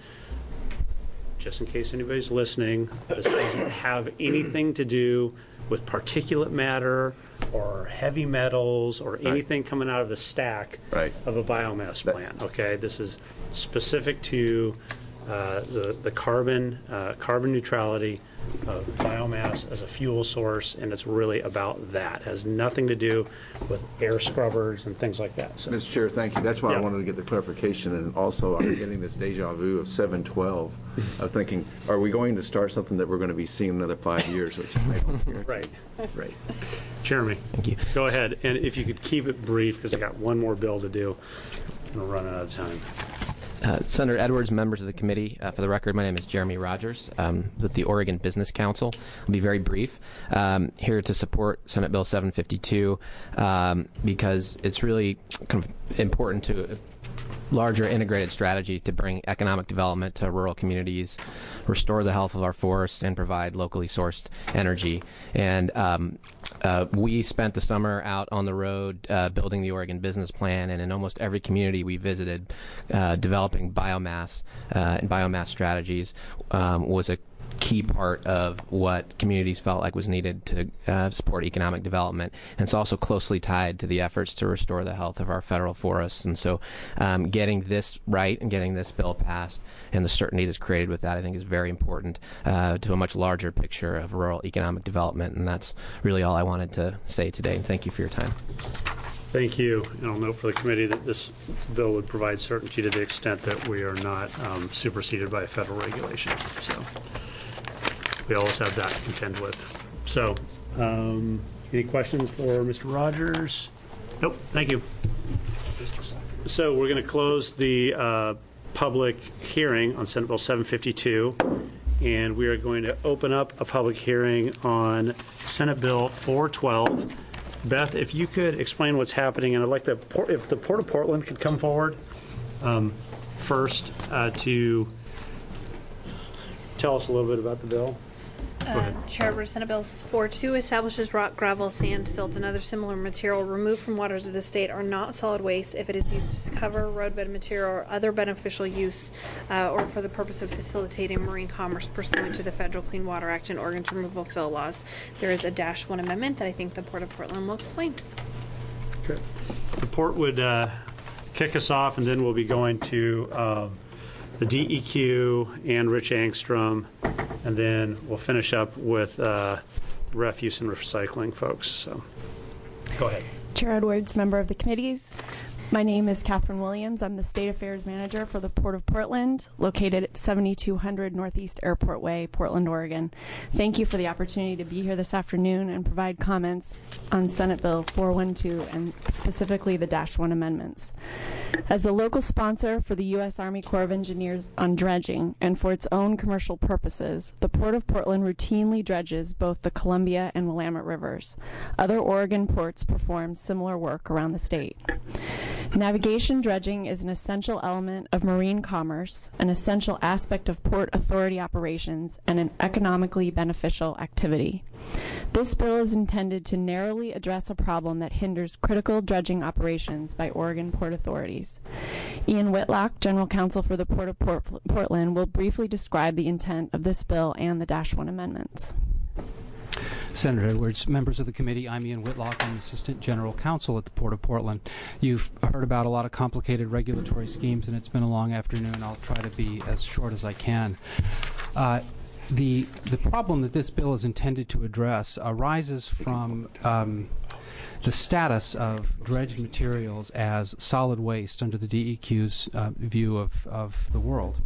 just in case anybody's listening, this doesn't have anything to do with particulate matter or heavy metals or anything right. coming out of the stack right. of a biomass plant. Okay, this is specific to uh, the the carbon uh, carbon neutrality of biomass as a fuel source, and it's really about that. It has nothing to do with air scrubbers and things like that. So, Mister Chair, thank you. That's why yeah. I wanted to get the clarification, and also I'm getting this deja vu of seven twelve of thinking, are we going to start something that we're going to be seeing another five years? Which I don't hear. Right. Right. Jeremy. Thank you. Go ahead, and if you could keep it brief, because I got one more bill to do. I'm running out of time. Uh, Senator Edwards, members of the committee, uh, for the record, my name is Jeremy Rogers um, with the Oregon Business Council. I'll be very brief. Um, here to support Senate Bill seven fifty-two um, because it's really kind of important to a larger integrated strategy to bring economic development to rural communities, restore the health of our forests, and provide locally sourced energy. And um, uh, we spent the summer out on the road uh, building the Oregon Business Plan, and in almost every community we visited, uh, developing biomass uh, and biomass strategies um, was a key part of what communities felt like was needed to uh, support economic development. And it's also closely tied to the efforts to restore the health of our federal forests. And so um, getting this right and getting this bill passed and the certainty that's created with that, I think, is very important uh, to a much larger picture of rural economic development. And that's really all I wanted to say today. And thank you for your time. Thank you. And I'll note for the committee that this bill would provide certainty to the extent that we are not um, superseded by a federal regulation. So we always have that to contend with. So, um, any questions for Mister Rogers? Nope. Thank you. So we're going to close the uh, public hearing on Senate Bill seven fifty-two, and we are going to open up a public hearing on Senate Bill four twelve. Beth, if you could explain what's happening, and I'd like the if the Port of Portland could come forward um, first uh, to tell us a little bit about the bill. Uh, Chair of Senate Bill four two establishes rock, gravel, sand, silt, and other similar material removed from waters of the state are not solid waste if it is used to cover roadbed material or other beneficial use uh, or for the purpose of facilitating marine commerce pursuant to the Federal Clean Water Act and Oregon's removal fill laws. There is a dash one amendment that I think the Port of Portland will explain. Okay. The Port would uh, kick us off, and then we'll be going to uh, the D E Q and Rich Angstrom, and then we'll finish up with uh, refuse and recycling folks. So, go ahead. Chair Edwards, member of the committees. My name is Catherine Williams. I'm the State Affairs Manager for the Port of Portland, located at seventy-two hundred Northeast Airport Way, Portland, Oregon. Thank you for the opportunity to be here this afternoon and provide comments on Senate Bill four twelve and specifically the Dash one amendments. As the local sponsor for the U S Army Corps of Engineers on dredging and for its own commercial purposes, the Port of Portland routinely dredges both the Columbia and Willamette rivers. Other Oregon ports perform similar work around the state. Navigation dredging is an essential element of marine commerce, an essential aspect of port authority operations, and an economically beneficial activity. This bill is intended to narrowly address a problem that hinders critical dredging operations by Oregon port authorities. Ian Whitlock, General Counsel for the Port of Port- Portland, will briefly describe the intent of this bill and the Dash one amendments. Senator Edwards, members of the committee, I'm Ian Whitlock. I'm Assistant General Counsel at the Port of Portland. You've heard about a lot of complicated regulatory schemes, and it's been a long afternoon. I'll try to be as short as I can. Uh, the the problem that this bill is intended to address arises from um, the status of dredged materials as solid waste under the D E Q's uh, view of, of the world.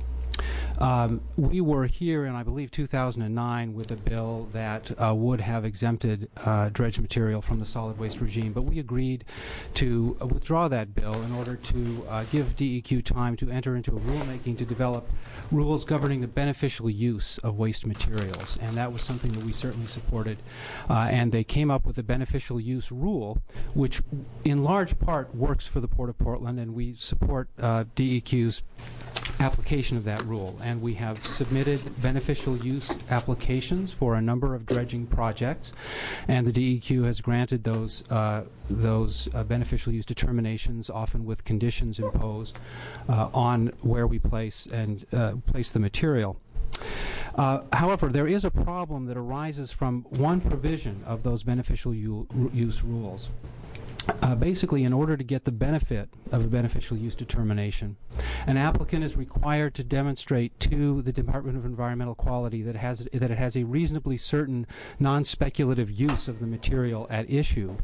Um, we were here in, I believe, two thousand nine with a bill that uh, would have exempted uh, dredged material from the solid waste regime, but we agreed to uh, withdraw that bill in order to uh, give D E Q time to enter into a rulemaking to develop rules governing the beneficial use of waste materials, and that was something that we certainly supported. Uh, and they came up with a beneficial use rule, which in large part works for the Port of Portland, and we support uh, D E Q's application of that rule. And we have submitted beneficial use applications for a number of dredging projects, and the D E Q has granted those uh, those uh, beneficial use determinations, often with conditions imposed uh, on where we place and uh, place the material. Uh, however, there is a problem that arises from one provision of those beneficial u- use rules. Uh, basically, in order to get the benefit of a beneficial use determination, an applicant is required to demonstrate to the Department of Environmental Quality that it has, that it has a reasonably certain non-speculative use of the material at issue.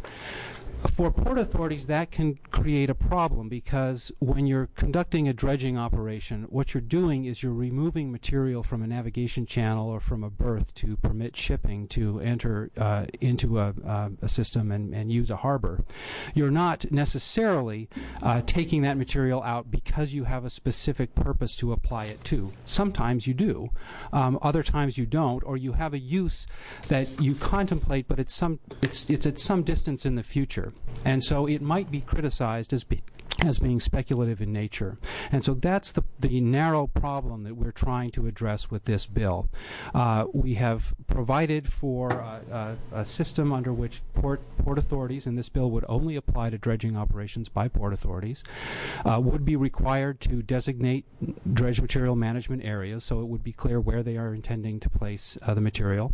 For port authorities, that can create a problem because when you're conducting a dredging operation, what you're doing is you're removing material from a navigation channel or from a berth to permit shipping to enter uh, into a, uh, a system and, and use a harbor. You're not necessarily uh, taking that material out because you have a specific purpose to apply it to. Sometimes you do. Um, other times you don't, or you have a use that you contemplate, but it's some it's it's at some distance in the future. And so it might be criticized as be, as being speculative in nature. And so that's the, the narrow problem that we're trying to address with this bill. Uh, we have provided for uh, uh, a system under which port, port authorities, and this bill would only apply to dredging operations by port authorities, uh, would be required to designate dredge material management areas, so it would be clear where they are intending to place uh, the material.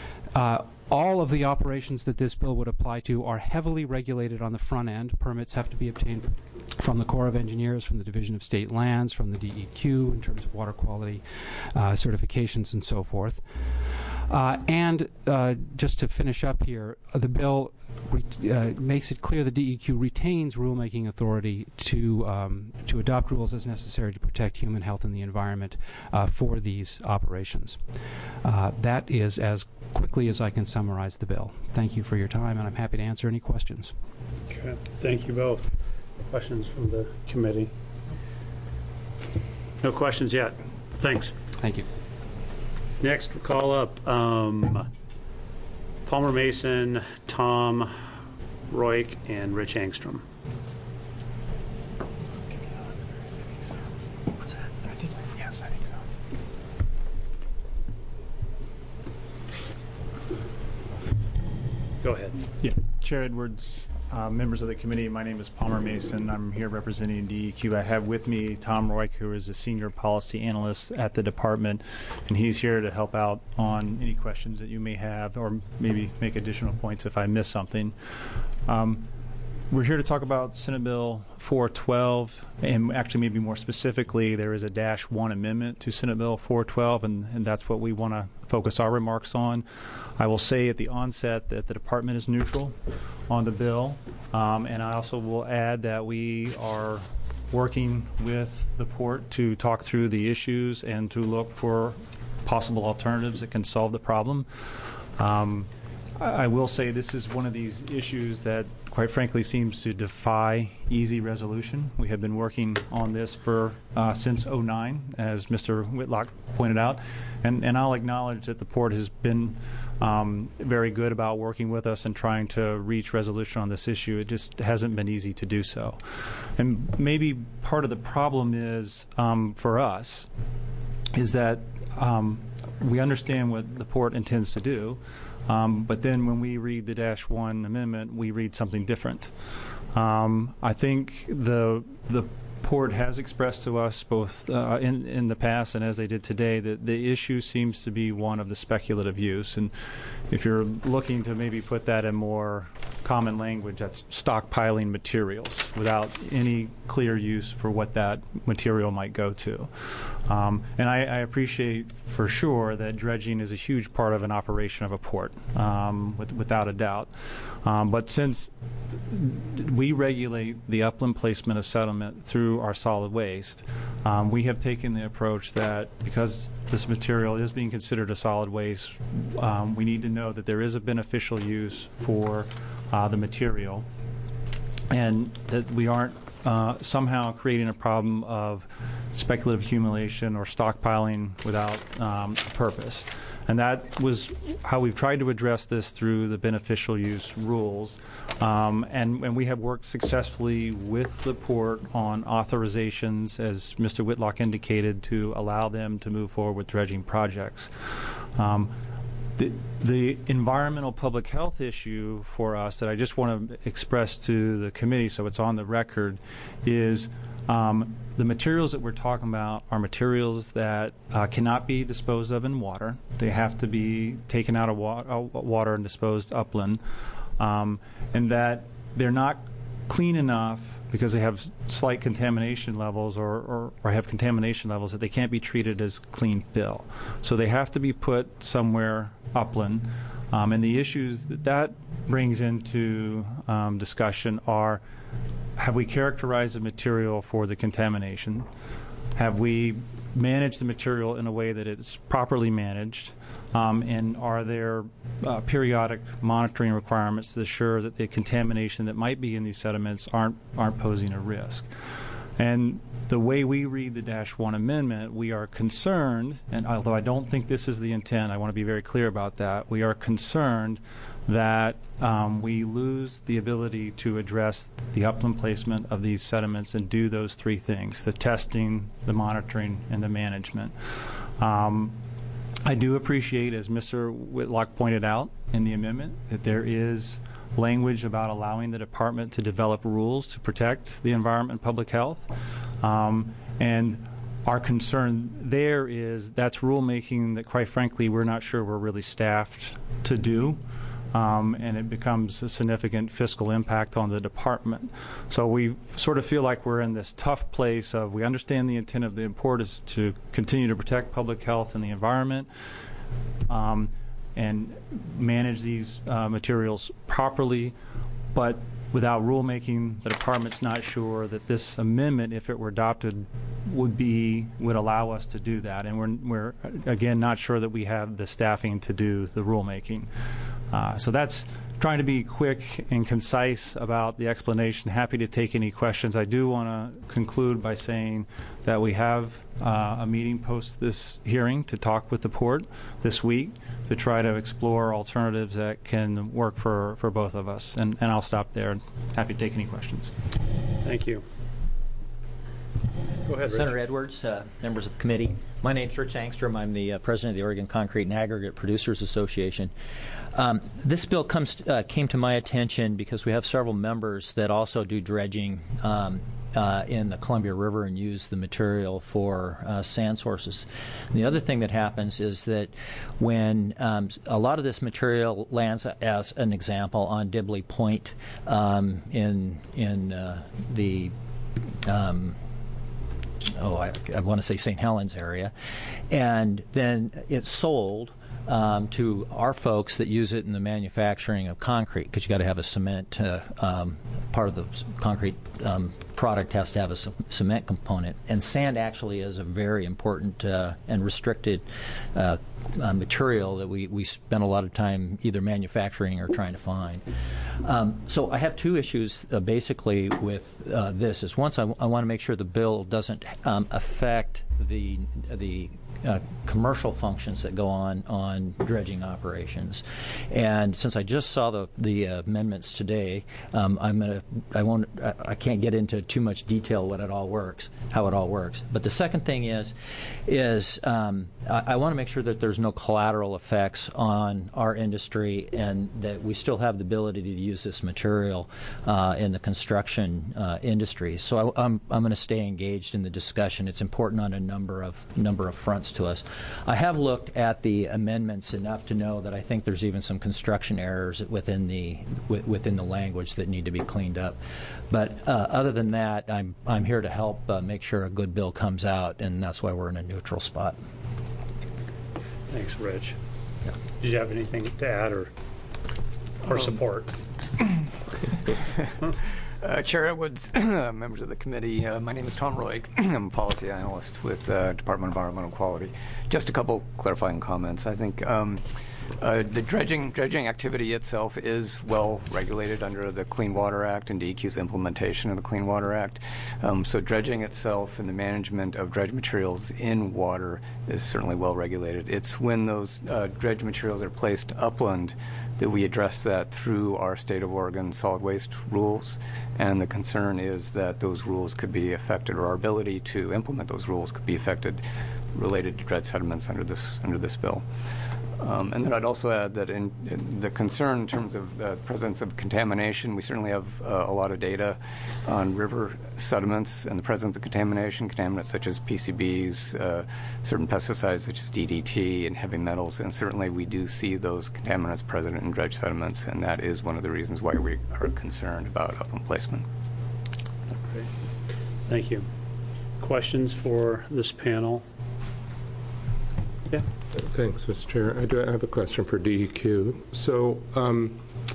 Uh, all of the operations that this bill would apply to are heavily regulated on the front end. Permits have to be obtained from the Corps of Engineers, from the Division of State Lands, from the D E Q in terms of water quality uh, certifications and so forth. Uh, and uh, just to finish up here, uh, the bill re- uh, makes it clear the D E Q retains rulemaking authority to um, to adopt rules as necessary to protect human health and the environment uh, for these operations. Uh, that is as quickly as I can summarize the bill. Thank you for your time, and I'm happy to answer any questions. Okay. Thank you both. Questions from the committee? No questions yet. Thanks. Thank you. Next, we'll call up um, Palmer Mason, Tom Roik, and Rich Angstrom. What's that? I think, yes, I think so. Go ahead. Yeah, Chair Edwards, uh, members of the committee, my name is Palmer Mason. I'm here representing D E Q. I have with me Tom Roik, who is a senior policy analyst at the department, and he's here to help out on any questions that you may have or maybe make additional points if I miss something. Um, we're here to talk about Senate Bill four twelve, and actually maybe more specifically, there is a dash one amendment to Senate Bill four twelve, and, and that's what we want to focus our remarks on. I will say at the onset that the department is neutral on the bill, um, and I also will add that we are working with the port to talk through the issues and to look for possible alternatives that can solve the problem. Um, I, I will say this is one of these issues that quite frankly seems to defy easy resolution. We have been working on this for uh, since oh nine, as Mister Whitlock pointed out, and, and I'll acknowledge that the port has been um, very good about working with us and trying to reach resolution on this issue. It just hasn't been easy to do so. And maybe part of the problem is, um, for us, is that um, we understand what the port intends to do, Um, but then when we read the dash one amendment, we read something different. Um, I think the the port has expressed to us both uh, in in the past and as they did today that the issue seems to be one of the speculative use. And if you're looking to maybe put that in more common language, that's stockpiling materials without any clear use for what that material might go to. Um, and I, I appreciate for sure that dredging is a huge part of an operation of a port, um, with, without a doubt. Um, but since we regulate the upland placement of settlement through our solid waste, um, we have taken the approach that because this material is being considered a solid waste, um, we need to know that there is a beneficial use for uh, the material, and that we aren't uh, somehow creating a problem of speculative accumulation or stockpiling without um, purpose. And that was how we've tried to address this through the beneficial use rules. Um, and, and we have worked successfully with the port on authorizations, as Mister Whitlock indicated, to allow them to move forward with dredging projects. Um, the, the environmental public health issue for us that I just want to express to the committee so it's on the record is Um, the materials that we're talking about are materials that uh, cannot be disposed of in water. They have to be taken out of wa- uh, water and disposed upland, um, and that they're not clean enough because they have slight contamination levels or, or, or have contamination levels that they can't be treated as clean fill. So they have to be put somewhere upland. Um, and the issues that that brings into um, discussion are: have we characterized the material for the contamination? Have we managed the material in a way that it's properly managed? Um, and are there uh, periodic monitoring requirements to ensure that the contamination that might be in these sediments aren't aren't posing a risk? And the way we read the dash one amendment, we are concerned, and although I don't think this is the intent, I want to be very clear about that, we are concerned that um, we lose the ability to address the upland placement of these sediments and do those three things: the testing, the monitoring, and the management. Um, I do appreciate, as Mister Whitlock pointed out in the amendment, that there is language about allowing the department to develop rules to protect the environment and public health. Um, and our concern there is that's rulemaking that, quite frankly, we're not sure we're really staffed to do. Um, and it becomes a significant fiscal impact on the department. So we sort of feel like we're in this tough place of we understand the intent of the import is to continue to protect public health and the environment, um, and manage these uh, materials properly, but without rulemaking, the department's not sure that this amendment, if it were adopted, would be would allow us to do that. And we're we're again not sure that we have the staffing to do the rulemaking. Uh, so that's trying to be quick and concise about the explanation. Happy to take any questions. I do want to conclude by saying that we have uh, a meeting post this hearing to talk with the port this week to try to explore alternatives that can work for, for both of us. And, and I'll stop there. Happy to take any questions. Thank you. Go ahead, Rich. Senator Edwards, uh, members of the committee. My name's Rich Angstrom. I'm the uh, president of the Oregon Concrete and Aggregate Producers Association. Um, this bill comes uh, came to my attention because we have several members that also do dredging um, uh, in the Columbia River and use the material for uh, sand sources. And the other thing that happens is that when um, a lot of this material lands, as an example, on Dibley Point um, in in uh, the um, oh, I, I want to say Saint Helens area, and then it's sold um, to our folks that use it in the manufacturing of concrete, because you got to have a cement uh, um, part of the concrete um, product has to have a c- cement component, and sand actually is a very important uh, and restricted uh, uh, material that we, we spend a lot of time either manufacturing or trying to find. Um, so I have two issues uh, basically with uh, this. Is once I, w- I want to make sure the bill doesn't um, affect the the uh, commercial functions that go on on dredging operations. And since I just saw the the uh, amendments today, um, I'm gonna I won't I, I can't get into too much detail what it all works, how it all works. But the second thing is is um, I, I want to make sure that there's no collateral effects on our industry, and that we still have the ability to use this material uh, in the construction uh, industry. So I, I'm I'm going to stay engaged in the discussion. It's important on a number of number of fronts to us. I have looked at the amendments enough to know that I think there's even some construction errors within the within the language that need to be cleaned up. But uh, other than that, I'm I'm here to help uh, make sure a good bill comes out, and that's why we're in a neutral spot. Thanks, Rich. Yeah. Did you have anything to add or or Um, support? Uh, Chair Edwards, uh, members of the committee, uh, my name is Tom Roig. I'm a policy analyst with uh, Department of Environmental Quality. Just a couple clarifying comments. I think um, uh, the dredging dredging activity itself is well regulated under the Clean Water Act and D E Q's implementation of the Clean Water Act. Um, so dredging itself and the management of dredge materials in water is certainly well regulated. It's when those uh, dredge materials are placed upland that we address that through our state of Oregon solid waste rules, and the concern is that those rules could be affected, or our ability to implement those rules could be affected related to dredge sediments under this under this bill. Um, and then I'd also add that in, in the concern in terms of the presence of contamination, we certainly have uh, a lot of data on river sediments and the presence of contamination, contaminants such as P C Bs, uh, certain pesticides such as D D T, and heavy metals. And certainly we do see those contaminants present in dredge sediments, and that is one of the reasons why we are concerned about upland placement. Okay. Thank you. Questions for this panel? Yeah. Thanks, Mister Chair. I do have a question for D E Q. So, um,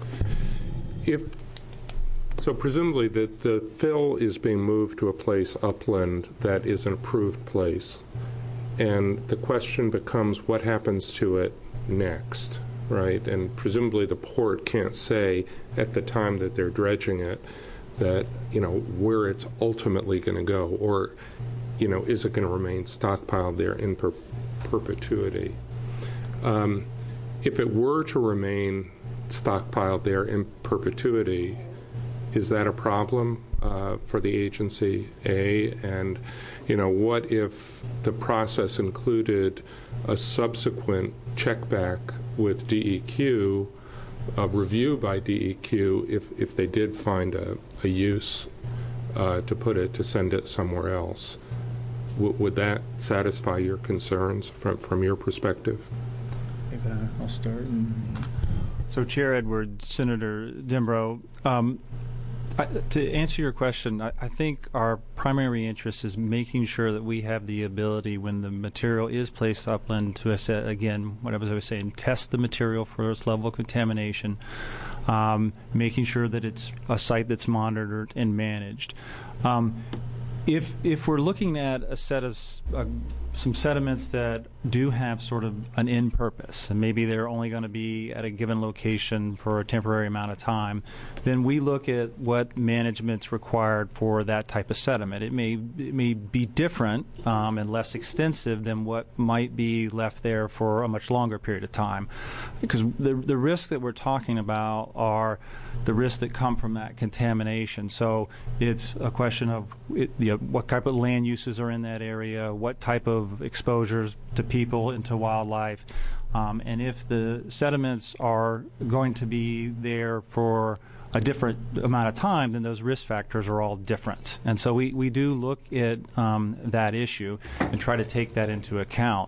if so, presumably the the fill is being moved to a place upland that is an approved place, and the question becomes what happens to it next, right? And presumably the port can't say at the time that they're dredging it that you know where it's ultimately going to go, or you know is it going to remain stockpiled there in per perpetuity. Um, if it were to remain stockpiled there in perpetuity, is that a problem uh, for the agency, A? And, you know, what if the process included a subsequent check back with D E Q, a review by D E Q, if, if they did find a, a use uh, to put it, to send it somewhere else? Would that satisfy your concerns from, from your perspective? Maybe I'll start. So, Chair Edwards, Senator Dembrow, um, I, to answer your question, I, I think our primary interest is making sure that we have the ability, when the material is placed upland, to assess, again, what I was saying, test the material for its level of contamination, um, making sure that it's a site that's monitored and managed. Um, If if we're looking at a set of uh, some sediments that do have sort of an end purpose, and maybe they're only going to be at a given location for a temporary amount of time, then we look at what management's required for that type of sediment. It may it may be different um, and less extensive than what might be left there for a much longer period of time, because the the risks that we're talking about are the risks that come from that contamination. So it's a question of it, the uh, what type of land uses are in that area, what type of exposures to people and to wildlife, um, and if the sediments are going to be there for a different amount of time, then those risk factors are all different. And so we, we do look at um, that issue and try to take that into account.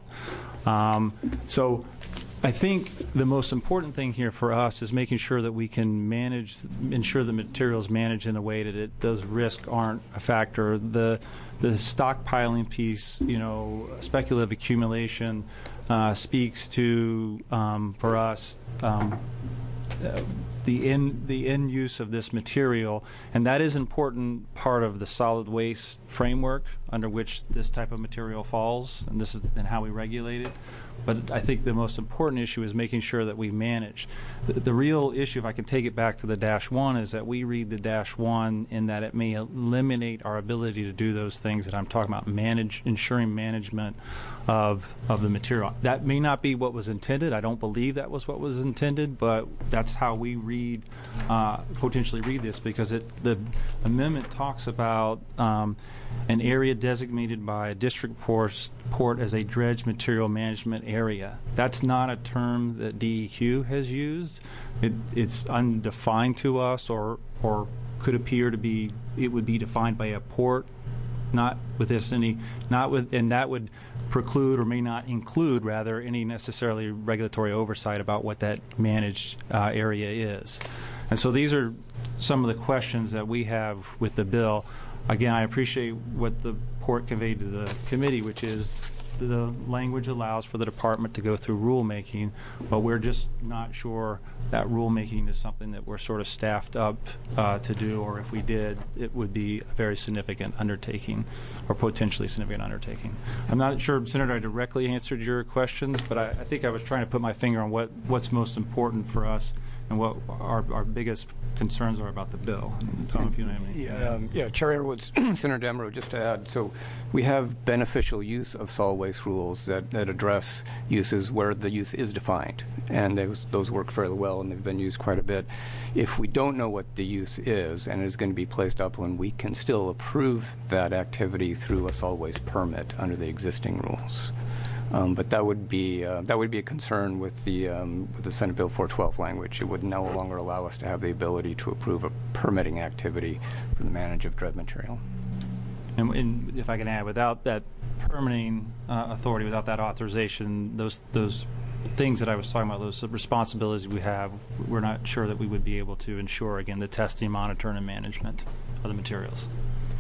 Um, so I think the most important thing here for us is making sure that we can manage, ensure the materials managed in a way that it, those risks aren't a factor. The the stockpiling piece, you know, speculative accumulation uh, speaks to, um, for us, um, uh, the end the end use of this material, and that is an important part of the solid waste framework under which this type of material falls, and this is and how we regulate it. But I think the most important issue is making sure that we manage. The, the real issue, if I can take it back to the dash one, is that we read the dash one in that it may eliminate our ability to do those things that I'm talking about, manage, ensuring management of of the material. That may not be what was intended. I don't believe that was what was intended, but that's how we read, uh, potentially read this, because it, the amendment talks about um, an area designated by a district port, port as a dredge material management area. That's not a term that D E Q has used. It, it's undefined to us, or or could appear to be. It would be defined by a port, not with this any, not with, and that would preclude or may not include, rather, any necessarily regulatory oversight about what that managed uh, area is. And so these are some of the questions that we have with the bill. Again, I appreciate what the port conveyed to the committee, which is the language allows for the department to go through rulemaking, but we're just not sure that rulemaking is something that we're sort of staffed up uh, to do, or if we did, it would be a very significant undertaking, or potentially significant undertaking. I'm not sure, Senator, I directly answered your questions, but I, I think I was trying to put my finger on what, what's most important for us and what our, our biggest concerns are about the bill. And Tom, if you know any. Yeah, um, yeah, Chair Edwards, Senator Demereux, just to add, so we have beneficial use of solid waste rules that, that address uses where the use is defined, and those, those work fairly well, and they've been used quite a bit. If we don't know what the use is and it is going to be placed upland, we can still approve that activity through a solid waste permit under the existing rules. Um, but that would be uh, that would be a concern with the um, with the Senate Bill four twelve language. It would no longer allow us to have the ability to approve a permitting activity for the management of dredge material. And, and if I can add, without that permitting uh, authority, without that authorization, those those things that I was talking about, those responsibilities we have, we're not sure that we would be able to ensure, again, the testing, monitoring, and management of the materials.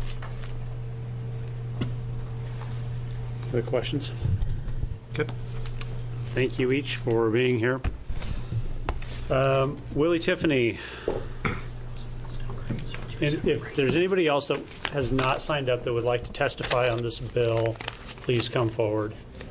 Other questions? Good. Thank you each for being here. Um, Willie Tiffany, and if there's anybody else that has not signed up that would like to testify on this bill, please come forward.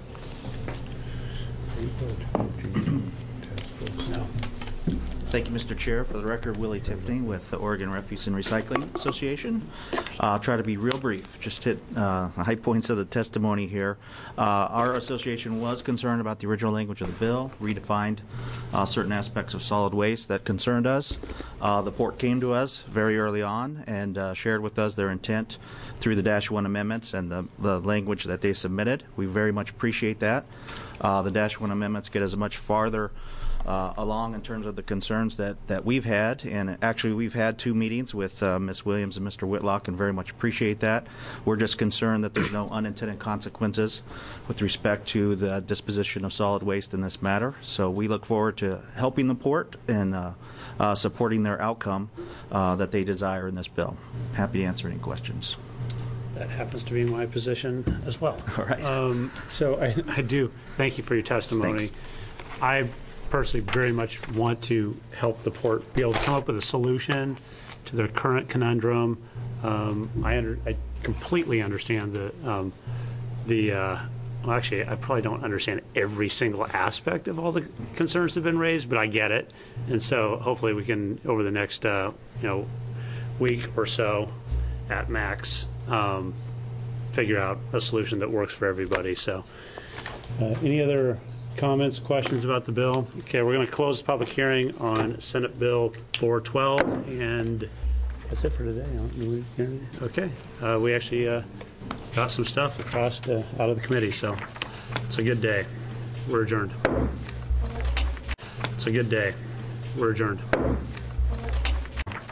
No. Thank you, Mister Chair. For the record, Willie Tiffany with the Oregon Refuse and Recycling Association. Uh, I'll try to be real brief, just hit uh, the high points of the testimony here. Uh, our association was concerned about the original language of the bill, redefined uh, certain aspects of solid waste that concerned us. Uh, the port came to us very early on and uh, shared with us their intent through the Dash one amendments and the, the language that they submitted. We very much appreciate that. Uh, the Dash one amendments get us much farther Uh, along in terms of the concerns that, that we've had, and actually we've had two meetings with uh, Miz Williams and Mister Whitlock and very much appreciate that. We're just concerned that there's no unintended consequences with respect to the disposition of solid waste in this matter. So we look forward to helping the port and uh, uh, supporting their outcome uh, that they desire in this bill. Happy to answer any questions. That happens to be my position as well. All right. Um, so I, I do thank you for your testimony. Thanks. I personally very much want to help the port be able to come up with a solution to their current conundrum. Um, I, under, I completely understand the, um, the uh, well, actually, I probably don't understand every single aspect of all the concerns that have been raised, but I get it. And so hopefully we can, over the next uh, you know, week or so at max, um, figure out a solution that works for everybody. So uh, any other comments, questions about the bill? Okay, we're going to close the public hearing on Senate Bill four twelve, and That's it for today. huh? Okay. Uh, we actually uh, got some stuff across the, out of the committee, so it's a good day. We're adjourned. It's a good day. We're adjourned.